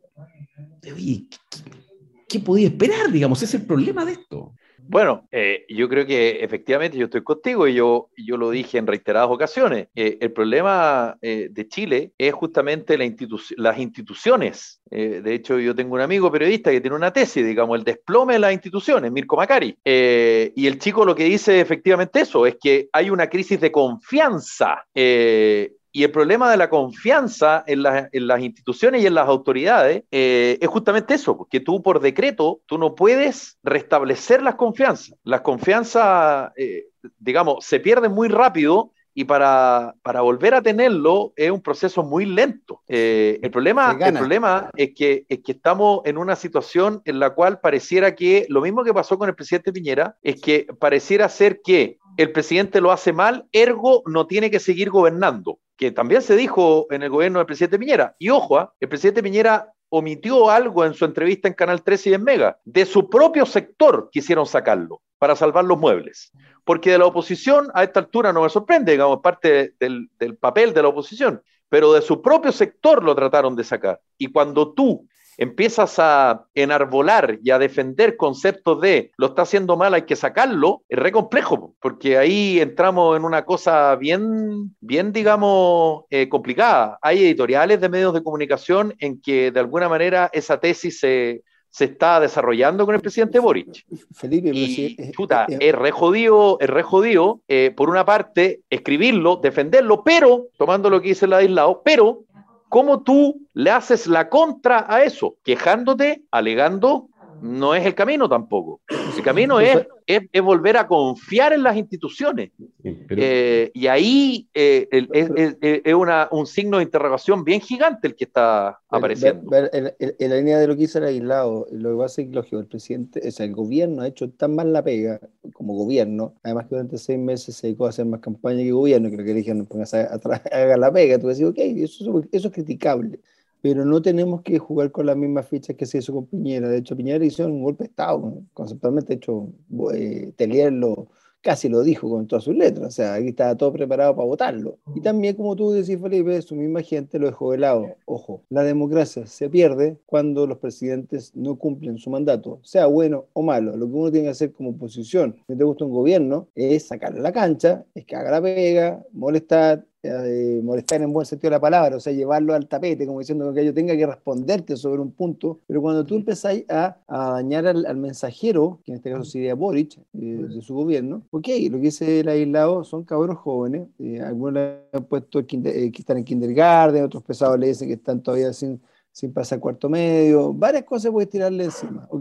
oye, ¿qué, qué, qué podía esperar? Digamos, ese es el problema de esto. Bueno, eh, yo creo que efectivamente yo estoy contigo y yo, yo lo dije en reiteradas ocasiones. Eh, el problema eh, de Chile es justamente la institu- las instituciones. Eh, de hecho, yo tengo un amigo periodista que tiene una tesis, digamos, el desplome de las instituciones, Mirko Macari. Eh, y el chico lo que dice efectivamente eso, es que hay una crisis de confianza. Eh, Y el problema de la confianza en, la, en las instituciones y en las autoridades eh, es justamente eso, porque tú por decreto, tú no puedes restablecer las confianzas. Las confianzas, eh, digamos, se pierden muy rápido y para, para volver a tenerlo es un proceso muy lento. Eh, el, problema, el problema es que, es que estamos en una situación en la cual pareciera que, lo mismo que pasó con el presidente Piñera, es que pareciera ser que el presidente lo hace mal, ergo no tiene que seguir gobernando, que también se dijo en el gobierno del presidente Piñera. Y ojo, ¿eh? el presidente Piñera omitió algo en su entrevista en Canal trece y en Mega. De su propio sector quisieron sacarlo para salvar los muebles. Porque de la oposición, a esta altura no me sorprende, digamos, parte del, del papel de la oposición, pero de su propio sector lo trataron de sacar. Y cuando tú empiezas a enarbolar y a defender conceptos de lo está haciendo mal, hay que sacarlo, es re complejo, porque ahí entramos en una cosa bien, bien digamos, eh, complicada. Hay editoriales de medios de comunicación en que de alguna manera esa tesis se, se está desarrollando con el presidente Boric. Felipe, y sí, es, chuta, es, es re jodido, es re jodido eh, por una parte, escribirlo, defenderlo, pero, tomando lo que dice Ladislao, pero ¿cómo tú le haces la contra a eso? Quejándote, alegando, no es el camino tampoco. El camino es, es, es volver a confiar en las instituciones. Sí, pero, Eh, y ahí eh, el- es, es- es una, un signo de interrogación bien gigante el que está Pero, apareciendo. ver- ver, en, en- en la línea de lo que hizo el aislado, lo que pasa es que lógico, el presidente, o sea, el gobierno ha hecho tan mal la pega como gobierno, además que durante seis meses se dedicó a hacer más campaña que gobierno, creo que le dijeron, póngase a, a tra- haga la pega, tú decís, ok, eso, es- eso es criticable, pero no tenemos que jugar con las mismas fichas que se hizo con Piñera. De hecho, Piñera hizo un golpe de Estado, ¿no? Conceptualmente. De hecho, eh, Telier lo, casi lo dijo con todas sus letras, o sea, aquí estaba todo preparado para votarlo. Y también, como tú decís, Felipe, su misma gente lo dejó de lado. Ojo, la democracia se pierde cuando los presidentes no cumplen su mandato, sea bueno o malo. Lo que uno tiene que hacer como oposición, si te gusta un gobierno, es sacarle la cancha, es que haga la pega, molestar, eh, molestar en buen sentido de la palabra, o sea, llevarlo al tapete, como diciendo que yo tenga que responderte sobre un punto, pero cuando tú empezáis a, a dañar al, al mensajero, que en este caso sería Boric, eh, de su gobierno, ok, lo que dice el aislado son cabros jóvenes, eh, algunos le han puesto kinder, eh, que están en kindergarten, otros pesados le dicen que están todavía sin, sin pasar cuarto medio, varias cosas puedes tirarle encima, ok.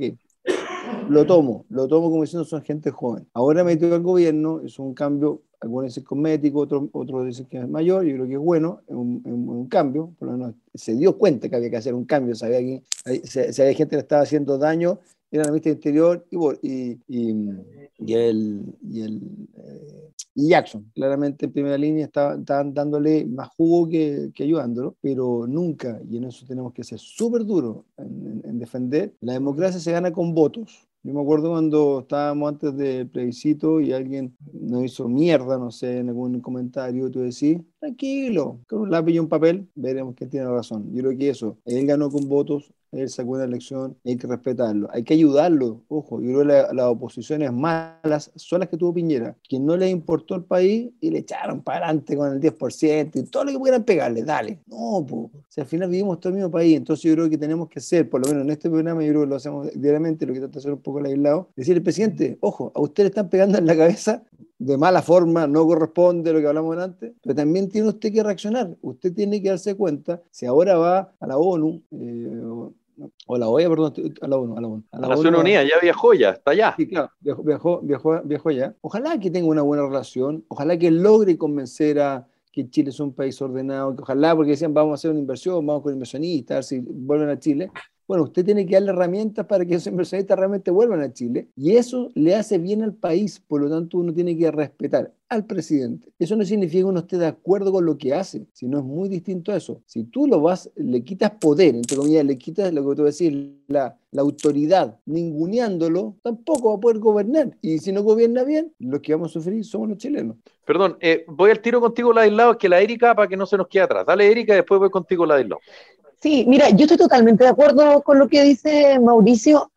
Lo tomo, lo tomo como diciendo son gente joven. Ahora metió al gobierno, es un cambio, algunos dicen cosmético, otros, otros dicen que es mayor, yo creo que es bueno, es un, es un cambio, por lo menos se dio cuenta que había que hacer un cambio, sabía que si, si había gente que le estaba haciendo daño, era la ministra del Interior y, y, y, y el, y, el eh, y Jackson, claramente en primera línea estaban, estaban dándole más jugo que, que ayudándolo, pero nunca, y en eso tenemos que ser súper duros en, en, en defender, la democracia se gana con votos. Yo me acuerdo cuando estábamos antes del plebiscito y alguien nos hizo mierda, no sé, en algún comentario, tú decís, tranquilo, con un lápiz y un papel, veremos quién tiene razón. Yo creo que eso, él ganó con votos, él sacó una elección, hay que respetarlo, hay que ayudarlo, ojo, yo creo que las la oposiciones malas son las que tuvo Piñera, que no le importó el país y le echaron para adelante con el diez por ciento y todo lo que pudieran pegarle, dale, no, pues, o sea, al final vivimos todo el mismo país, entonces yo creo que tenemos que hacer, por lo menos en este programa, yo creo que lo hacemos diariamente, lo que trata de hacer un poco al aislado, decirle, presidente, ojo, a usted le están pegando en la cabeza de mala forma, no corresponde lo que hablamos antes, pero también tiene usted que reaccionar, usted tiene que darse cuenta, si ahora va a la ONU, eh, o, o a la O E A, perdón, a la ONU, a la ONU, a la Naciones ONU, Unidas ya viajó, ya está allá. sí, claro, viajó, viajó, viajó, viajó allá, ojalá que tenga una buena relación, ojalá que logre convencer a que Chile es un país ordenado, que ojalá, porque decían, vamos a hacer una inversión, vamos con inversionistas, a ver si vuelven a Chile. Bueno, usted tiene que darle herramientas para que esos inversionistas realmente vuelvan a Chile, y eso le hace bien al país, por lo tanto uno tiene que respetar al presidente. Eso no significa que uno esté de acuerdo con lo que hace, sino es muy distinto a eso. Si tú lo vas, le quitas poder, entre comillas, le quitas lo que tú decís, la, la autoridad, ninguneándolo, tampoco va a poder gobernar, y si no gobierna bien, los que vamos a sufrir somos los chilenos. Perdón, eh, voy al tiro contigo, Ladislao, que la Erika, para que no se nos quede atrás. Dale, Erika, y después voy contigo, Ladislao. Sí, mira, yo estoy totalmente de acuerdo con lo que dice Mauricio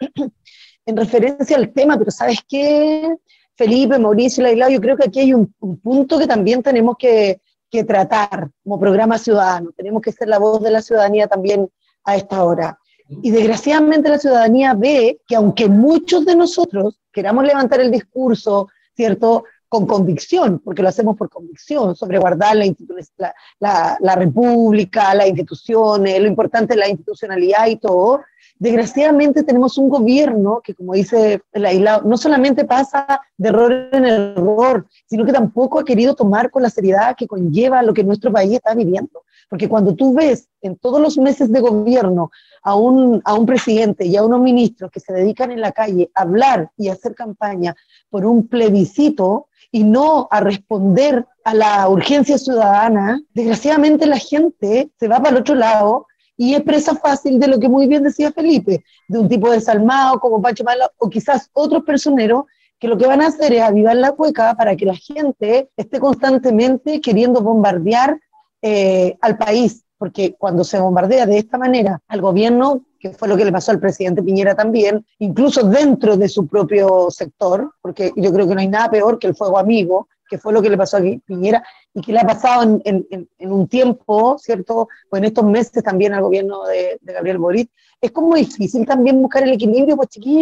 en referencia al tema, pero ¿sabes qué? Felipe, Mauricio, Ladislao, yo creo que aquí hay un, un punto que también tenemos que, que tratar como programa ciudadano. Tenemos que ser la voz de la ciudadanía también a esta hora. Y desgraciadamente la ciudadanía ve que aunque muchos de nosotros queramos levantar el discurso, ¿cierto?, con convicción, porque lo hacemos por convicción, sobre guardar la, la, la, la república, las instituciones, lo importante es la institucionalidad y todo, desgraciadamente tenemos un gobierno que, como dice el aislado, no solamente pasa de error en error, sino que tampoco ha querido tomar con la seriedad que conlleva lo que nuestro país está viviendo. Porque cuando tú ves en todos los meses de gobierno a un, a un presidente y a unos ministros que se dedican en la calle a hablar y a hacer campaña por un plebiscito y no a responder a la urgencia ciudadana, desgraciadamente la gente se va para el otro lado y es presa fácil de lo que muy bien decía Felipe, de un tipo desalmado como Pancho Malo o quizás otros personeros que lo que van a hacer es avivar la cueca para que la gente esté constantemente queriendo bombardear eh, al país, porque cuando se bombardea de esta manera al gobierno, que fue lo que le pasó al presidente Piñera también, incluso dentro de su propio sector, porque yo creo que no hay nada peor que el fuego amigo, que fue lo que le pasó a Piñera, y que le ha pasado en, en, en un tiempo, ¿cierto? O en estos meses también al gobierno de, de Gabriel Boric. Es como difícil también buscar el equilibrio, pues chiquillos,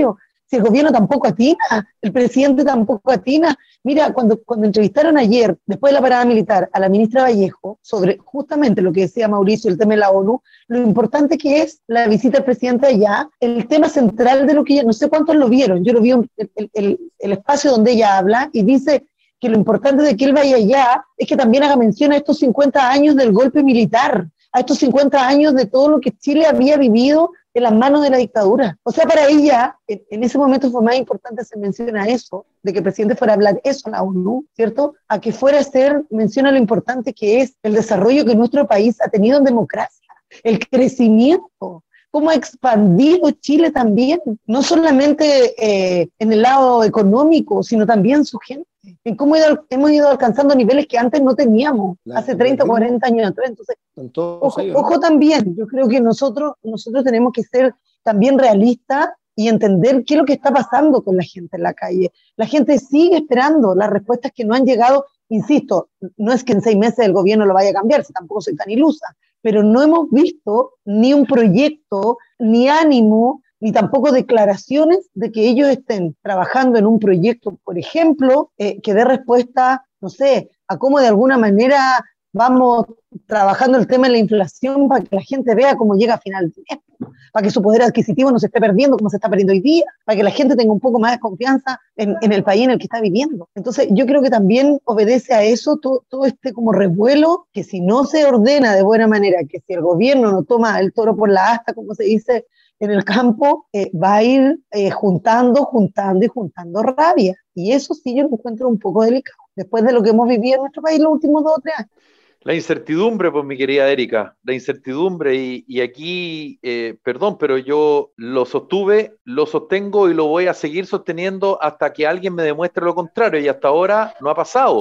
Si el gobierno tampoco atina, el presidente tampoco atina. Mira, cuando, cuando entrevistaron ayer, después de la parada militar, a la ministra Vallejo, sobre justamente lo que decía Mauricio, el tema de la ONU, lo importante que es la visita del presidente allá, el tema central de lo que ella, no sé cuántos lo vieron, yo lo vi el, el, el, el espacio donde ella habla y dice que lo importante de que él vaya allá es que también haga mención a estos cincuenta años del golpe militar, a estos cincuenta años de todo lo que Chile había vivido en las manos de la dictadura. O sea, para ella, en, en ese momento fue más importante hacer mención a eso, de que el presidente fuera a hablar eso a la ONU, ¿cierto? A que fuera a hacer mención a lo importante que es el desarrollo que nuestro país ha tenido en democracia, el crecimiento, cómo ha expandido Chile también, no solamente eh, en el lado económico, sino también su gente, en cómo ido, hemos ido alcanzando niveles que antes no teníamos, la, hace treinta, cuarenta años atrás. Entonces, ojo, ellos, ¿no? ojo también, yo creo que nosotros, nosotros tenemos que ser también realistas y entender qué es lo que está pasando con la gente en la calle. La gente sigue esperando las respuestas que no han llegado. Insisto, no es que en seis meses el gobierno lo vaya a cambiar, si tampoco soy tan ilusa, pero no hemos visto ni un proyecto, ni ánimo, ni tampoco declaraciones de que ellos estén trabajando en un proyecto, por ejemplo, eh, que dé respuesta, no sé, a cómo de alguna manera vamos trabajando el tema de la inflación para que la gente vea cómo llega a final de mes, para que su poder adquisitivo no se esté perdiendo como se está perdiendo hoy día, para que la gente tenga un poco más de confianza en, en el país en el que está viviendo. Entonces yo creo que también obedece a eso todo, todo este como revuelo, que si no se ordena de buena manera, que si el gobierno no toma el toro por la asta, como se dice en el campo, eh, va a ir eh, juntando, juntando y juntando rabia. Y eso sí yo lo encuentro un poco delicado, después de lo que hemos vivido en nuestro país los últimos dos o tres años. La incertidumbre, pues mi querida Erika, la incertidumbre y, y aquí, eh, perdón, pero yo lo sostuve, lo sostengo y lo voy a seguir sosteniendo hasta que alguien me demuestre lo contrario y hasta ahora no ha pasado.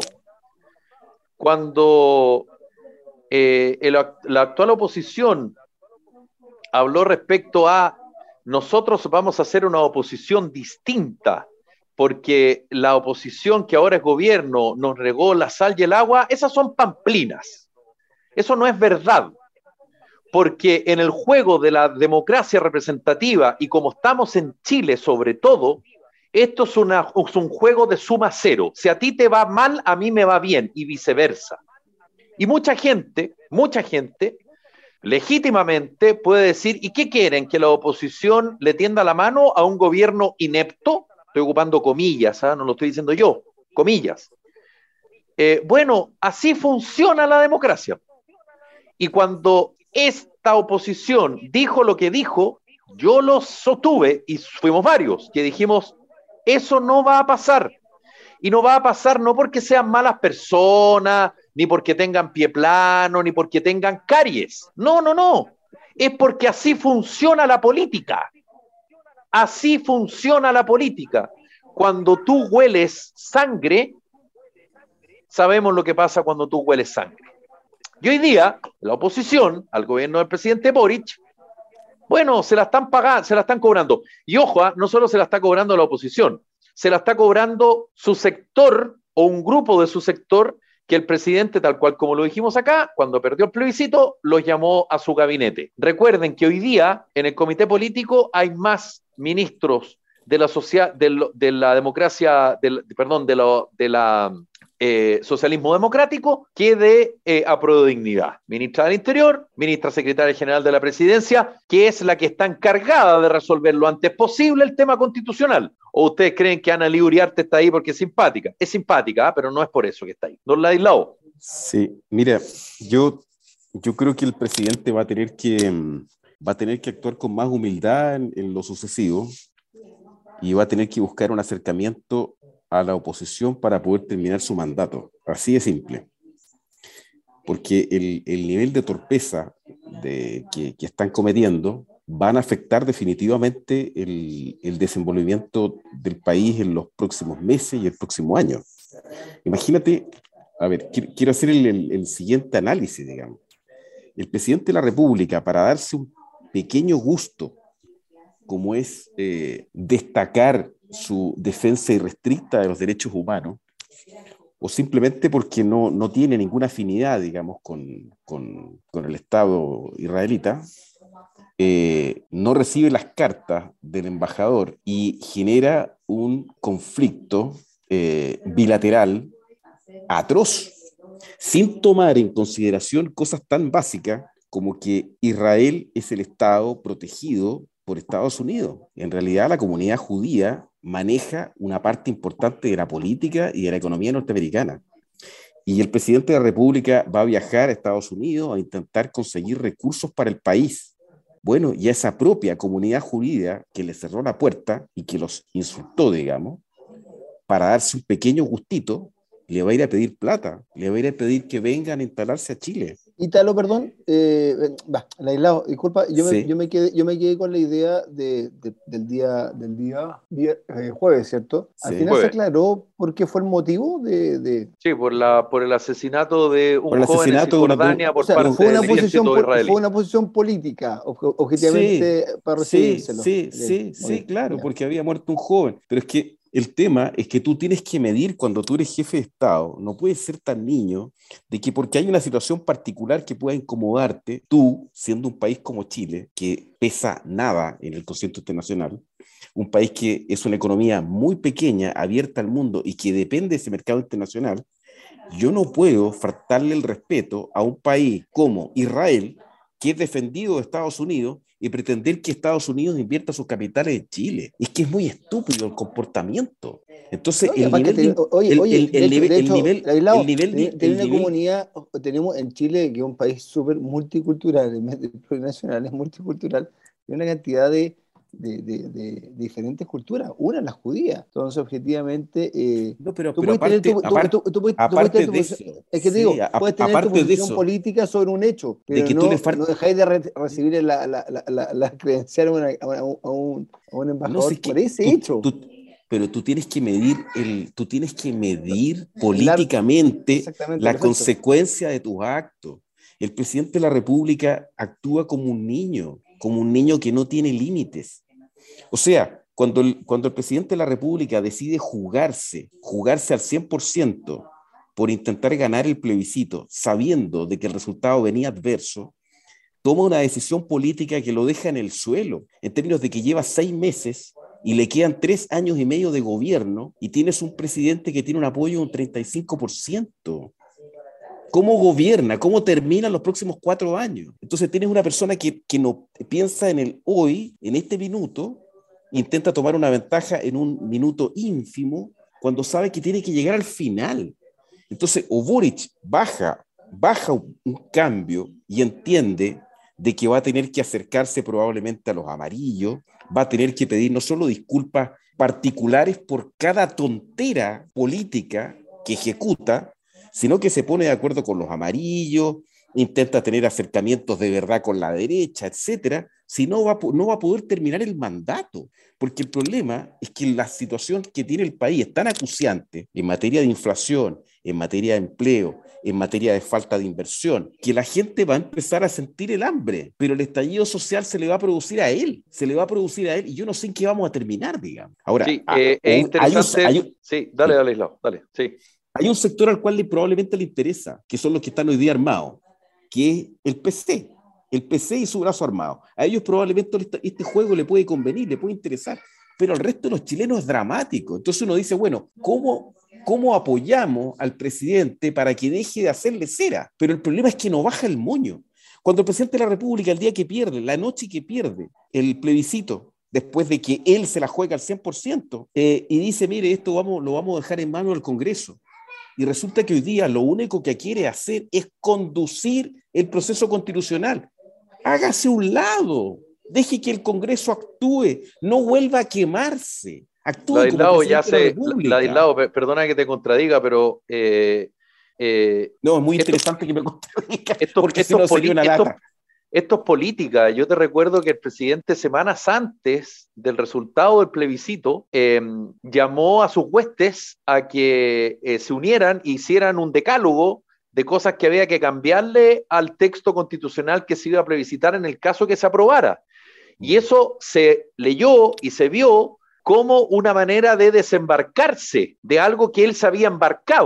Cuando eh, el, la actual oposición habló respecto a nosotros vamos a hacer una oposición distinta, porque la oposición que ahora es gobierno nos regó la sal y el agua, esas son pamplinas. Eso no es verdad, porque en el juego de la democracia representativa, y como estamos en Chile sobre todo, esto es, una, es un juego de suma cero. Si a ti te va mal, a mí me va bien, y viceversa. Y mucha gente, mucha gente, legítimamente puede decir, ¿y qué quieren? ¿Que la oposición le tienda la mano a un gobierno inepto? Estoy ocupando comillas, ¿eh? No lo estoy diciendo yo, comillas. Eh, bueno, así funciona la democracia. Y cuando esta oposición dijo lo que dijo, yo lo sostuve y fuimos varios que dijimos, eso no va a pasar. Y no va a pasar no porque sean malas personas, ni porque tengan pie plano, ni porque tengan caries. No, no, no. Es porque así funciona la política. Así funciona la política. Cuando tú hueles sangre, sabemos lo que pasa cuando tú hueles sangre. Y hoy día, la oposición al gobierno del presidente Boric, bueno, se la están pagando, se la están cobrando. Y ojo, ¿eh? No solo se la está cobrando la oposición, se la está cobrando su sector o un grupo de su sector que el presidente, tal cual como lo dijimos acá, cuando perdió el plebiscito, los llamó a su gabinete. Recuerden que hoy día en el comité político hay más ministros de la, socia- de, lo, de la democracia, de, perdón, de, lo, de la eh, socialismo democrático que de eh, Apruebo Dignidad. Ministra del Interior, ministra secretaria general de la Presidencia, que es la que está encargada de resolver lo antes posible el tema constitucional. ¿O ustedes creen que Ana Lí Uriarte está ahí porque es simpática? Es simpática, ¿eh? Pero no es por eso que está ahí. Don Ladislao. Sí, mira, yo, yo creo que el presidente va a tener que, va a tener que actuar con más humildad en, en lo sucesivo y va a tener que buscar un acercamiento a la oposición para poder terminar su mandato. Así de simple. Porque el, el nivel de torpeza de, que, que están cometiendo van a afectar definitivamente el, el desenvolvimiento del país en los próximos meses y el próximo año. Imagínate, a ver, quiero, quiero hacer el, el, el siguiente análisis, digamos. El presidente de la República, para darse un pequeño gusto, como es eh, destacar su defensa irrestricta de los derechos humanos, o simplemente porque no, no tiene ninguna afinidad, digamos, con, con, con el Estado israelita, eh, no recibe las cartas del embajador y genera un conflicto eh, bilateral atroz, sin tomar en consideración cosas tan básicas como que Israel es el Estado protegido por Estados Unidos. En realidad, la comunidad judía maneja una parte importante de la política y de la economía norteamericana. Y el presidente de la República va a viajar a Estados Unidos a intentar conseguir recursos para el país. Bueno, y a esa propia comunidad judía que le cerró la puerta y que los insultó, digamos, para darse un pequeño gustito, le va a ir a pedir plata, le va a ir a pedir que vengan a instalarse a Chile. Ítalo, perdón, eh, va, Laislao, disculpa, yo, Sí. me, yo, me quedé, yo me quedé con la idea de, de, del día, del día, día eh, jueves, ¿cierto? Al Sí. final Jueves. se aclaró por qué fue el motivo de... de... Sí, por, la, por el asesinato de un Por el joven en asesinato de una- Cisjordania por O sea, parte fue una, del posición, ejército po- israelí. fue una posición política, ob- objetivamente, Sí, para sí, recibírselo. sí, Ok, sí, muy sí, bien, claro, ya. porque había muerto un joven. Pero es que el tema es que tú tienes que medir cuando tú eres jefe de Estado. No puedes ser tan niño de que porque hay una situación particular que pueda incomodarte, tú, siendo un país como Chile, que pesa nada en el concierto internacional, un país que es una economía muy pequeña, abierta al mundo y que depende de ese mercado internacional, yo no puedo faltarle el respeto a un país como Israel, que es defendido de Estados Unidos, y pretender que Estados Unidos invierta sus capitales en Chile. Es que es muy estúpido el comportamiento. Entonces, No, y el además que nivel, te- de, oye, el, oye, el, de el hecho, nivel, de el hecho, nivel, Laislao, el nivel, de, tiene el una nivel, comunidad, tenemos en Chile, que es un país súper multicultural, en vez de plurinacional, es multicultural, tiene una cantidad de, de, de- de- de diferentes culturas, una la judía. Entonces, objetivamente, eh, no, pero, tú pero puedes tener aparte, tu, tú, aparte, tú- tú puedes, tú puedes tener aparte tu de posición, eso, es que te sí, digo, a- puedes tener tu aparte de posición eso, política sobre un hecho, de pero que tú le no, faltas, no dejáis de re- recibir la, la, la, la, la credencial a, una- a un, a un a un no sé embajador por qué, ese tú, hecho. tú, pero tú tienes que medir, el, tú tienes que medir El ar- políticamente Exactamente, la perfecto. consecuencia de tus actos. El presidente de la República actúa como un niño, como un niño que no tiene límites. O sea, cuando el, cuando el presidente de la República decide jugarse, jugarse al cien por ciento por intentar ganar el plebiscito, sabiendo de que el resultado venía adverso, toma una decisión política que lo deja en el suelo, en términos de que lleva seis meses y le quedan tres años y medio de gobierno y tienes un presidente que tiene un apoyo de un treinta y cinco por ciento. ¿Cómo gobierna? ¿Cómo termina los próximos cuatro años? Entonces tienes una persona que, que no piensa en el hoy, en este minuto, intenta tomar una ventaja en un minuto ínfimo cuando sabe que tiene que llegar al final. Entonces, o Boric baja, baja un, un cambio y entiende de que va a tener que acercarse probablemente a los amarillos, va a tener que pedir no solo disculpas particulares por cada tontera política que ejecuta, sino que se pone de acuerdo con los amarillos, intenta tener acercamientos de verdad con la derecha, etcétera, si no va, no va a poder terminar el mandato. Porque el problema es que la situación que tiene el país es tan acuciante en materia de inflación, en materia de empleo, en materia de falta de inversión, que la gente va a empezar a sentir el hambre, pero el estallido social se le va a producir a él, se le va a producir a él, y yo no sé en qué vamos a terminar, digamos. Ahora, Sí, a, eh, es hay un, interesante. hay un, Sí, dale, sí. dale, Islao, dale. Sí. Hay un sector al cual le, probablemente le interesa, que son los que están hoy día armados, que es el P C, el P C y su brazo armado. A ellos probablemente este, este juego le puede convenir, le puede interesar, pero al resto de los chilenos es dramático. Entonces uno dice, bueno, ¿cómo, cómo apoyamos al presidente para que deje de hacerle cera? Pero el problema es que no baja el moño. Cuando el presidente de la República, el día que pierde, la noche que pierde el plebiscito, después de que él se la juega al cien por ciento, eh, y dice, mire, esto vamos, lo vamos a dejar en manos del Congreso. Y resulta que hoy día lo único que quiere hacer es conducir el proceso constitucional. Hágase a un lado, deje que el Congreso actúe, no vuelva a quemarse, actúe como Ladislao ya presidente de la se. República. Ladislao, perdona que te contradiga, pero. Eh, eh, no, es muy esto, interesante que me contradiga, esto, porque esto, si no sería una esto, lata. Esto es política. Yo te recuerdo que el presidente, semanas antes del resultado del plebiscito, eh, llamó a sus huestes a que eh, se unieran e hicieran un decálogo de cosas que había que cambiarle al texto constitucional que se iba a plebiscitar en el caso que se aprobara. Y eso se leyó y se vio como una manera de desembarcarse de algo que él se había embarcado.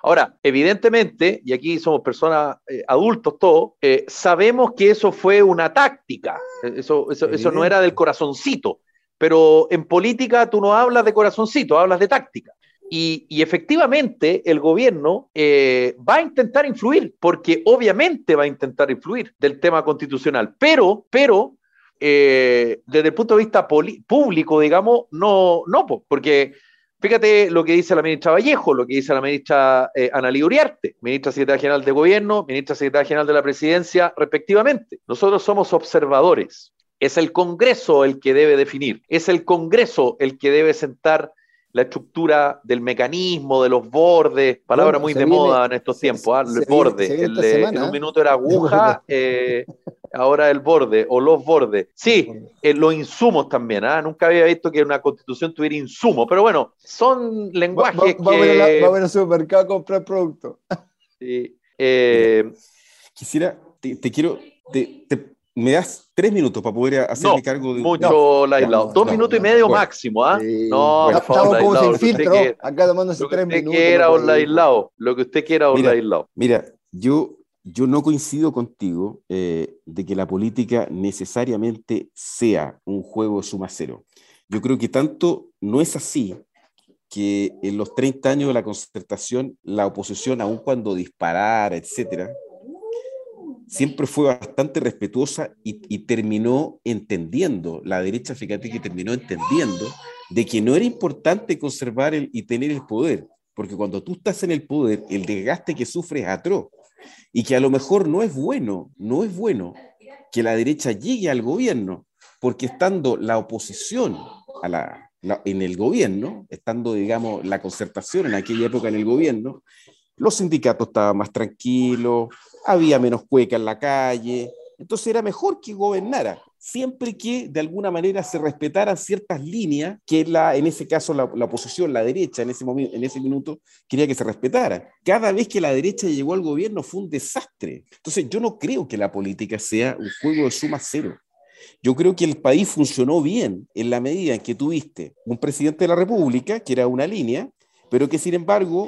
Ahora, evidentemente, y aquí somos personas eh, adultos todos, eh, sabemos que eso fue una táctica, eso, eso, eso no era del corazoncito, pero en política tú no hablas de corazoncito, hablas de táctica. Y, y efectivamente el gobierno eh, va a intentar influir, porque obviamente va a intentar influir del tema constitucional, pero, pero eh, desde el punto de vista público, digamos, no, no, porque fíjate lo que dice la ministra Vallejo, lo que dice la ministra eh, Analí Uriarte, ministra secretaria general de Gobierno, ministra secretaria general de la Presidencia, respectivamente. Nosotros somos observadores. Es el Congreso el que debe definir, es el Congreso el que debe sentar la estructura del mecanismo, de los bordes, palabra muy de viene, moda en estos se, tiempos, ¿eh? El borde, viene, el, semana, en un minuto era aguja, eh, ahora el borde, o los bordes. Sí, eh, los insumos también, ¿eh? Nunca había visto que una constitución tuviera insumos, pero bueno, son lenguajes va, va, que... Va a ver la, va a ver al supermercado a comprar productos. Sí, eh... Quisiera, te, te quiero... Te, te... ¿Me das tres minutos para poder hacerme no, cargo de mucho, no, Laislao. Dos no, minutos no, y medio bueno, máximo, ¿ah? ¿eh? Sí, no, bueno, por favor, estamos como sin filtro, quiera, acá tomándose tres minutos. Lo que usted quiera, no Laislao. Lo que usted quiera, Laislao. Mira, yo, yo no coincido contigo eh, de que la política necesariamente sea un juego de suma cero. Yo creo que tanto no es así que en los treinta años de la concertación, la oposición, aun cuando disparara, etcétera, siempre fue bastante respetuosa y, y terminó entendiendo, la derecha, fíjate que terminó entendiendo de que no era importante conservar el, y tener el poder, porque cuando tú estás en el poder, el desgaste que sufres es atroz, y que a lo mejor no es bueno, no es bueno que la derecha llegue al gobierno, porque estando la oposición a la, la, en el gobierno, estando, digamos, la concertación en aquella época en el gobierno, los sindicatos estaban más tranquilos, había menos cueca en la calle, entonces era mejor que gobernara, siempre que de alguna manera se respetaran ciertas líneas que la, en ese caso la, la oposición, la derecha en ese, momento, en ese minuto quería que se respetara. Cada vez que la derecha llegó al gobierno fue un desastre. Entonces yo no creo que la política sea un juego de suma cero. Yo creo que el país funcionó bien en la medida en que tuviste un presidente de la República, que era una línea, pero que sin embargo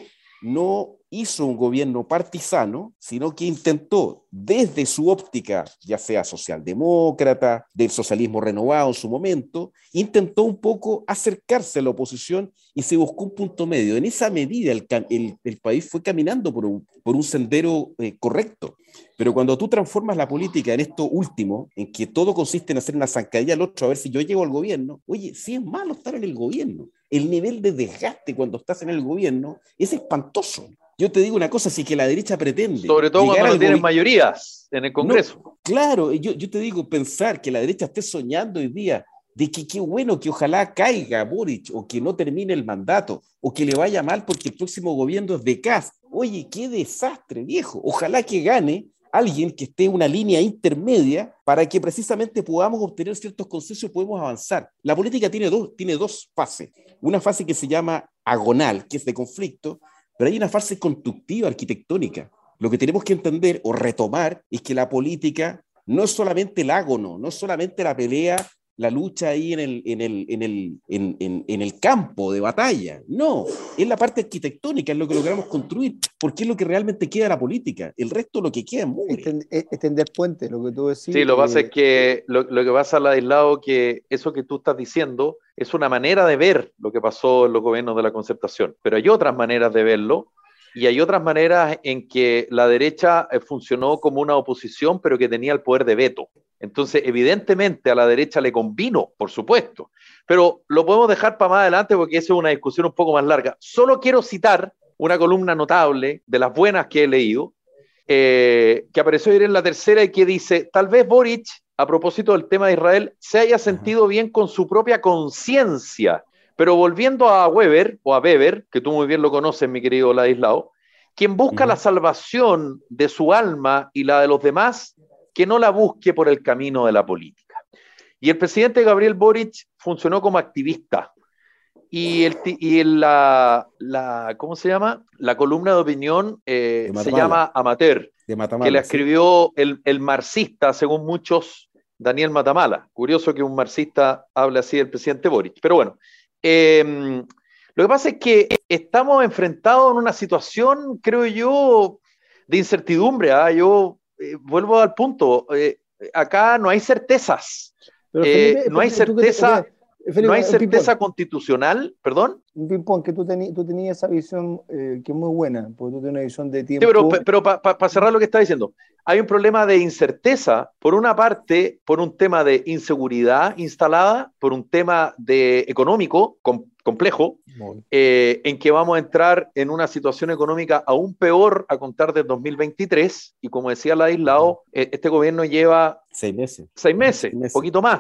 no hizo un gobierno partisano, sino que intentó desde su óptica, ya sea socialdemócrata, del socialismo renovado en su momento, intentó un poco acercarse a la oposición y se buscó un punto medio. En esa medida el, el, el país fue caminando por un, por un sendero eh, correcto. Pero cuando tú transformas la política en esto último, en que todo consiste en hacer una zancadilla al otro a ver si yo llego al gobierno, oye, sí es malo estar en el gobierno. El nivel de desgaste cuando estás en el gobierno es espantoso. Yo te digo una cosa, si que la derecha pretende... Sobre todo cuando no tienen mayorías en el Congreso. No, claro, yo, yo te digo, pensar que la derecha esté soñando hoy día de que qué bueno que ojalá caiga Boric o que no termine el mandato o que le vaya mal porque el próximo gobierno es de Kast. Oye, qué desastre, viejo. Ojalá que gane alguien que esté en una línea intermedia para que precisamente podamos obtener ciertos consensos y podemos avanzar. La política tiene dos, tiene dos fases. Una fase que se llama agonal, que es de conflicto, pero hay una fase constructiva, arquitectónica. Lo que tenemos que entender o retomar es que la política no es solamente el ágono, no es solamente la pelea, la lucha ahí en el, en el, en el, en, en, en el campo de batalla. No, es la parte arquitectónica, es lo que logramos construir, porque es lo que realmente queda de la política. El resto lo que queda es mugre. Extender, extender puentes, lo que tú decís. Sí, lo que pasa es que lo, lo que pasa, Ladislao, que eso que tú estás diciendo es una manera de ver lo que pasó en los gobiernos de la concertación, pero hay otras maneras de verlo y hay otras maneras en que la derecha funcionó como una oposición, pero que tenía el poder de veto. Entonces, evidentemente, a la derecha le convino, por supuesto, pero lo podemos dejar para más adelante porque esa es una discusión un poco más larga. Solo quiero citar una columna notable de las buenas que he leído, eh, que apareció ayer en La Tercera y que dice, tal vez Boric, a propósito del tema de Israel, se haya sentido bien con su propia conciencia, pero volviendo a Weber, o a Weber, que tú muy bien lo conoces, mi querido Ladislao, quien busca uh-huh. la salvación de su alma y la de los demás, que no la busque por el camino de la política. Y el presidente Gabriel Boric funcionó como activista. Y, el, y el, la, la, ¿cómo se llama? La columna de opinión eh, de se llama Amateur, de Matamala, que la escribió sí. el, el marxista, según muchos, Daniel Matamala. Curioso que un marxista hable así del presidente Boric. Pero bueno, eh, Lo que pasa es que estamos enfrentados en una situación, creo yo, de incertidumbre. ¿ah? Yo eh, vuelvo al punto. Eh, acá no hay certezas. Pero Eh, Felipe, no hay espérate, tú que te, certeza, espérate, no Felipe, hay un ping-pong, certeza constitucional, perdón. un ping-pong, que tú, tení, tú tenías esa visión eh, que es muy buena, porque tú tienes una visión de Sí, pero, tiempo. pero para pa, pa cerrar lo que está diciendo, hay un problema de incerteza, por una parte, por un tema de inseguridad instalada, por un tema de económico com, complejo, eh, en que vamos a entrar en una situación económica aún peor a contar del dos mil veintitrés, y como decía Ladislao, eh, este gobierno lleva seis meses, seis meses, seis meses. poquito más.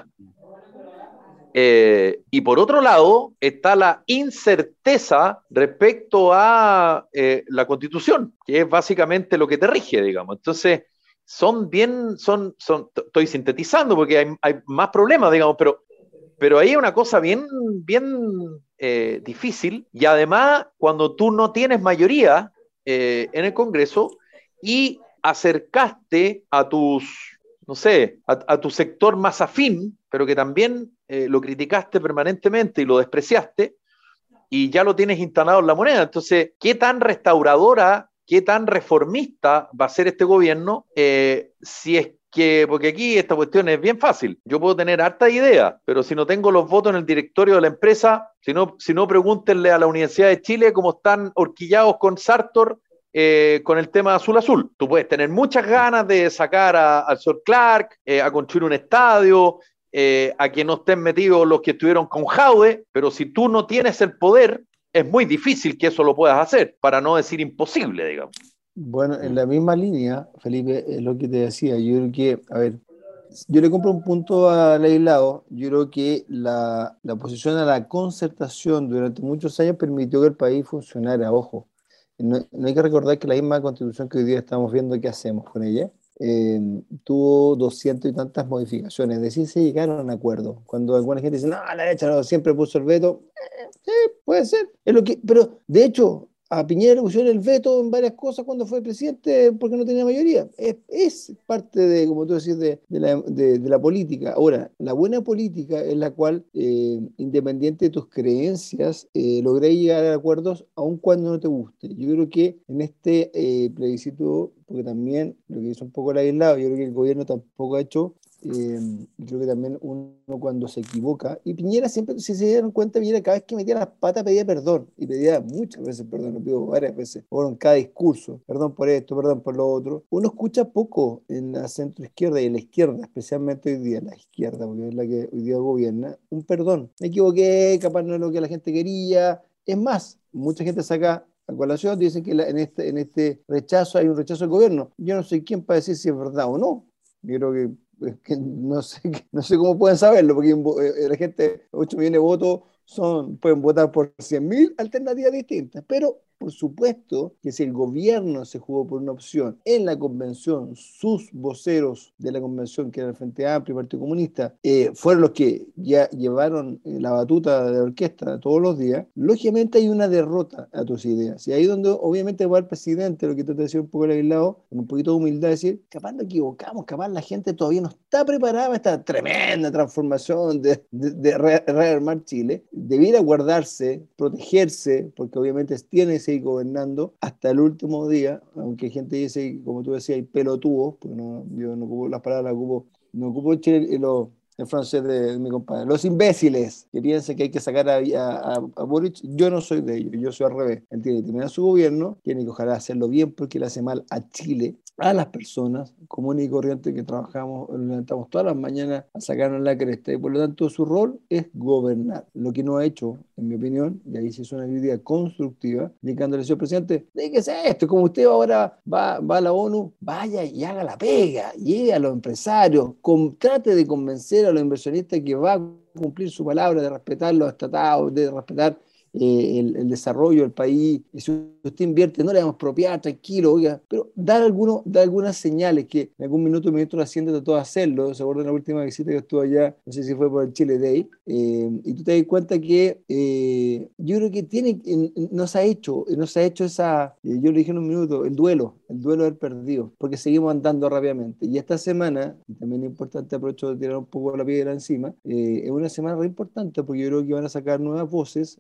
Eh, y por otro lado está la incerteza respecto a eh, la Constitución, que es básicamente lo que te rige, digamos. Entonces, son bien, son, son, estoy sintetizando porque hay, hay más problemas, digamos, pero, pero ahí hay una cosa bien, bien eh, difícil, y además cuando tú no tienes mayoría eh, en el Congreso y acercaste a tus, no sé, a, a tu sector más afín, pero que también eh, lo criticaste permanentemente y lo despreciaste, y ya lo tienes instalado en la moneda. Entonces, ¿qué tan restauradora, qué tan reformista va a ser este gobierno? Eh, si es que, porque aquí esta cuestión es bien fácil. Yo puedo tener harta idea, pero si no tengo los votos en el directorio de la empresa, si no, si no pregúntenle a la Universidad de Chile cómo están horquillados con Sartor, Eh, con el tema azul azul. Tú puedes tener muchas ganas de sacar a, al señor Clark, eh, a construir un estadio, eh, a que no estén metidos los que estuvieron con Jaude, pero si tú no tienes el poder, es muy difícil que eso lo puedas hacer, para no decir imposible, digamos. Bueno, en la misma línea, Felipe, es lo que te decía. Yo creo que, a ver, yo le compro un punto al aislado. Yo creo que la, la oposición a la concertación durante muchos años permitió que el país funcionara, ojo. No, no hay que recordar que la misma constitución que hoy día estamos viendo, ¿qué hacemos con ella? Eh, tuvo doscientas y tantas modificaciones, es decir, se llegaron a acuerdos. Cuando alguna gente dice, no, la derecha no, siempre puso el veto, eh, sí, puede ser. Es lo que, pero de hecho, a Piñera le pusieron el veto en varias cosas cuando fue presidente porque no tenía mayoría. Es, es parte de, como tú decís, de, de, la, de, de la política. Ahora, la buena política es la cual, eh, independiente de tus creencias, eh, logré llegar a acuerdos aun cuando no te guste. Yo creo que en este eh, plebiscito, porque también lo que hizo un poco el aislado, yo creo que el gobierno tampoco ha hecho. Eh, creo que también uno cuando se equivoca, y Piñera siempre, si se dieron cuenta, Piñera cada vez que metía las patas pedía perdón, y pedía muchas veces perdón, lo pido varias veces, o en cada discurso, perdón por esto, perdón por lo otro. Uno escucha poco en la centro izquierda y en la izquierda, especialmente hoy día, la izquierda, porque es la que hoy día gobierna, un perdón. Me equivoqué, capaz no es lo que la gente quería. Es más, mucha gente saca a colación, dicen que la, en, este, en este rechazo hay un rechazo al gobierno. Yo no soy quien para decir si es verdad o no. Yo creo que que no sé, no sé cómo pueden saberlo, porque la gente, ocho millones de votos, son, pueden votar por cien mil alternativas distintas, pero por supuesto que si el gobierno se jugó por una opción en la convención, sus voceros de la convención, que era el Frente Amplio y Partido Comunista, eh, fueron los que ya llevaron la batuta de la orquesta todos los días, lógicamente hay una derrota a tus ideas. Y ahí donde obviamente va el presidente, lo que tú te decías un poco aislado, con un poquito de humildad, decir, capaz nos equivocamos, capaz la gente todavía no está preparada para esta tremenda transformación de, de, de rearmar Chile. Debiera guardarse, protegerse, porque obviamente tiene seguir gobernando hasta el último día, aunque gente dice, como tú decías, hay pelotudos, porque no, yo no ocupo las palabras, ocupo, no ocupo el, lo, el francés de, de mi compadre, los imbéciles que piensan que hay que sacar a, a, a Boric, yo no soy de ellos, yo soy al revés. Él tiene que terminar su gobierno, tiene que ojalá hacerlo bien porque le hace mal a Chile, a las personas comunes y corrientes que trabajamos, nos levantamos todas las mañanas a sacarnos la cresta, y por lo tanto su rol es gobernar. Lo que no ha hecho, en mi opinión, y ahí se hizo una crítica constructiva, indicándole al señor presidente, ¿de qué es esto? Como usted ahora va, va a la ONU, vaya y haga la pega, llegue a los empresarios, con, trate de convencer a los inversionistas que va a cumplir su palabra de respetar los tratados, de respetar Eh, el, el desarrollo del país. Y si usted invierte, no le vamos a expropiar, tranquilo, oiga, pero dar, alguno, dar algunas señales que en algún minuto el ministro de Hacienda trató de hacerlo. Se acuerdan la última visita que estuvo allá, no sé si fue por el Chile Day, eh, y tú te das cuenta que eh, yo creo que tiene, no se ha hecho, no se ha hecho esa, eh, yo le dije en un minuto, el duelo, el duelo del perdido, porque seguimos andando rápidamente. Y esta semana, y también es importante, aprovecho de tirar un poco la piedra encima, eh, es una semana re importante, porque yo creo que van a sacar nuevas voces. Yo la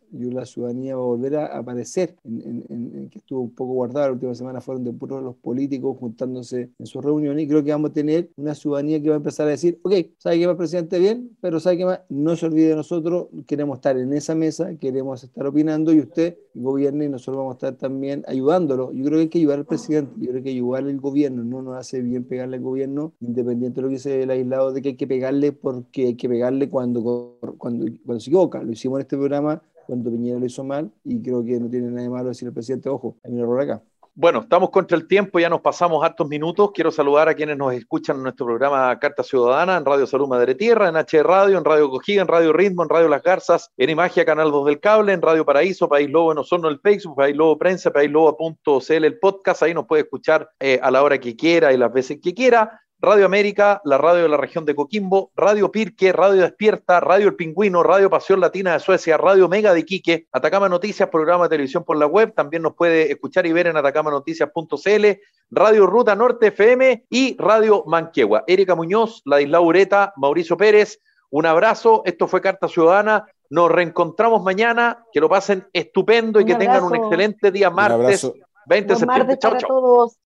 la ciudadanía va a volver a aparecer, en, en, en, que estuvo un poco guardada. La última semana fueron de puros los políticos juntándose en sus reuniones, y creo que vamos a tener una ciudadanía que va a empezar a decir, ok, ¿sabe qué más, presidente? Bien, pero ¿sabe qué más? No se olvide de nosotros, queremos estar en esa mesa, queremos estar opinando, y usted gobierne y nosotros vamos a estar también ayudándolo. Yo creo que hay que ayudar al presidente, yo creo que hay que ayudar al gobierno, no nos hace bien pegarle al gobierno, independiente de lo que dice el aislado de que hay que pegarle porque hay que pegarle cuando, cuando, cuando se equivoca. Lo hicimos en este programa cuando Piñera lo hizo mal, y creo que no tiene nada de malo decir al presidente, ojo, hay un error acá. Bueno, estamos contra el tiempo, ya nos pasamos hartos minutos. Quiero saludar a quienes nos escuchan en nuestro programa Carta Ciudadana, en Radio Salud Madre Tierra, en H Radio, en Radio Cogida, en Radio Ritmo, en Radio Las Garzas, en Imagia, Canal dos del Cable, en Radio Paraíso, País Lobo en Osorno, el Facebook, País Lobo Prensa, país lobo punto c l el podcast. Ahí nos puede escuchar eh, a la hora que quiera y las veces que quiera. Radio América, la radio de la región de Coquimbo, Radio Pirque, Radio Despierta, Radio El Pingüino, Radio Pasión Latina de Suecia, Radio Mega de Iquique, Atacama Noticias, programa de televisión por la web, también nos puede escuchar y ver en atacama noticias punto c l, Radio Ruta Norte F M y Radio Manquehua. Erika Muñoz, Ladislau Ureta, Mauricio Pérez, un abrazo, esto fue Carta Ciudadana, nos reencontramos mañana, que lo pasen estupendo y Un que tengan abrazo. un excelente día martes, abrazo. veinte de Buen septiembre. martes Chao, para chao. todos.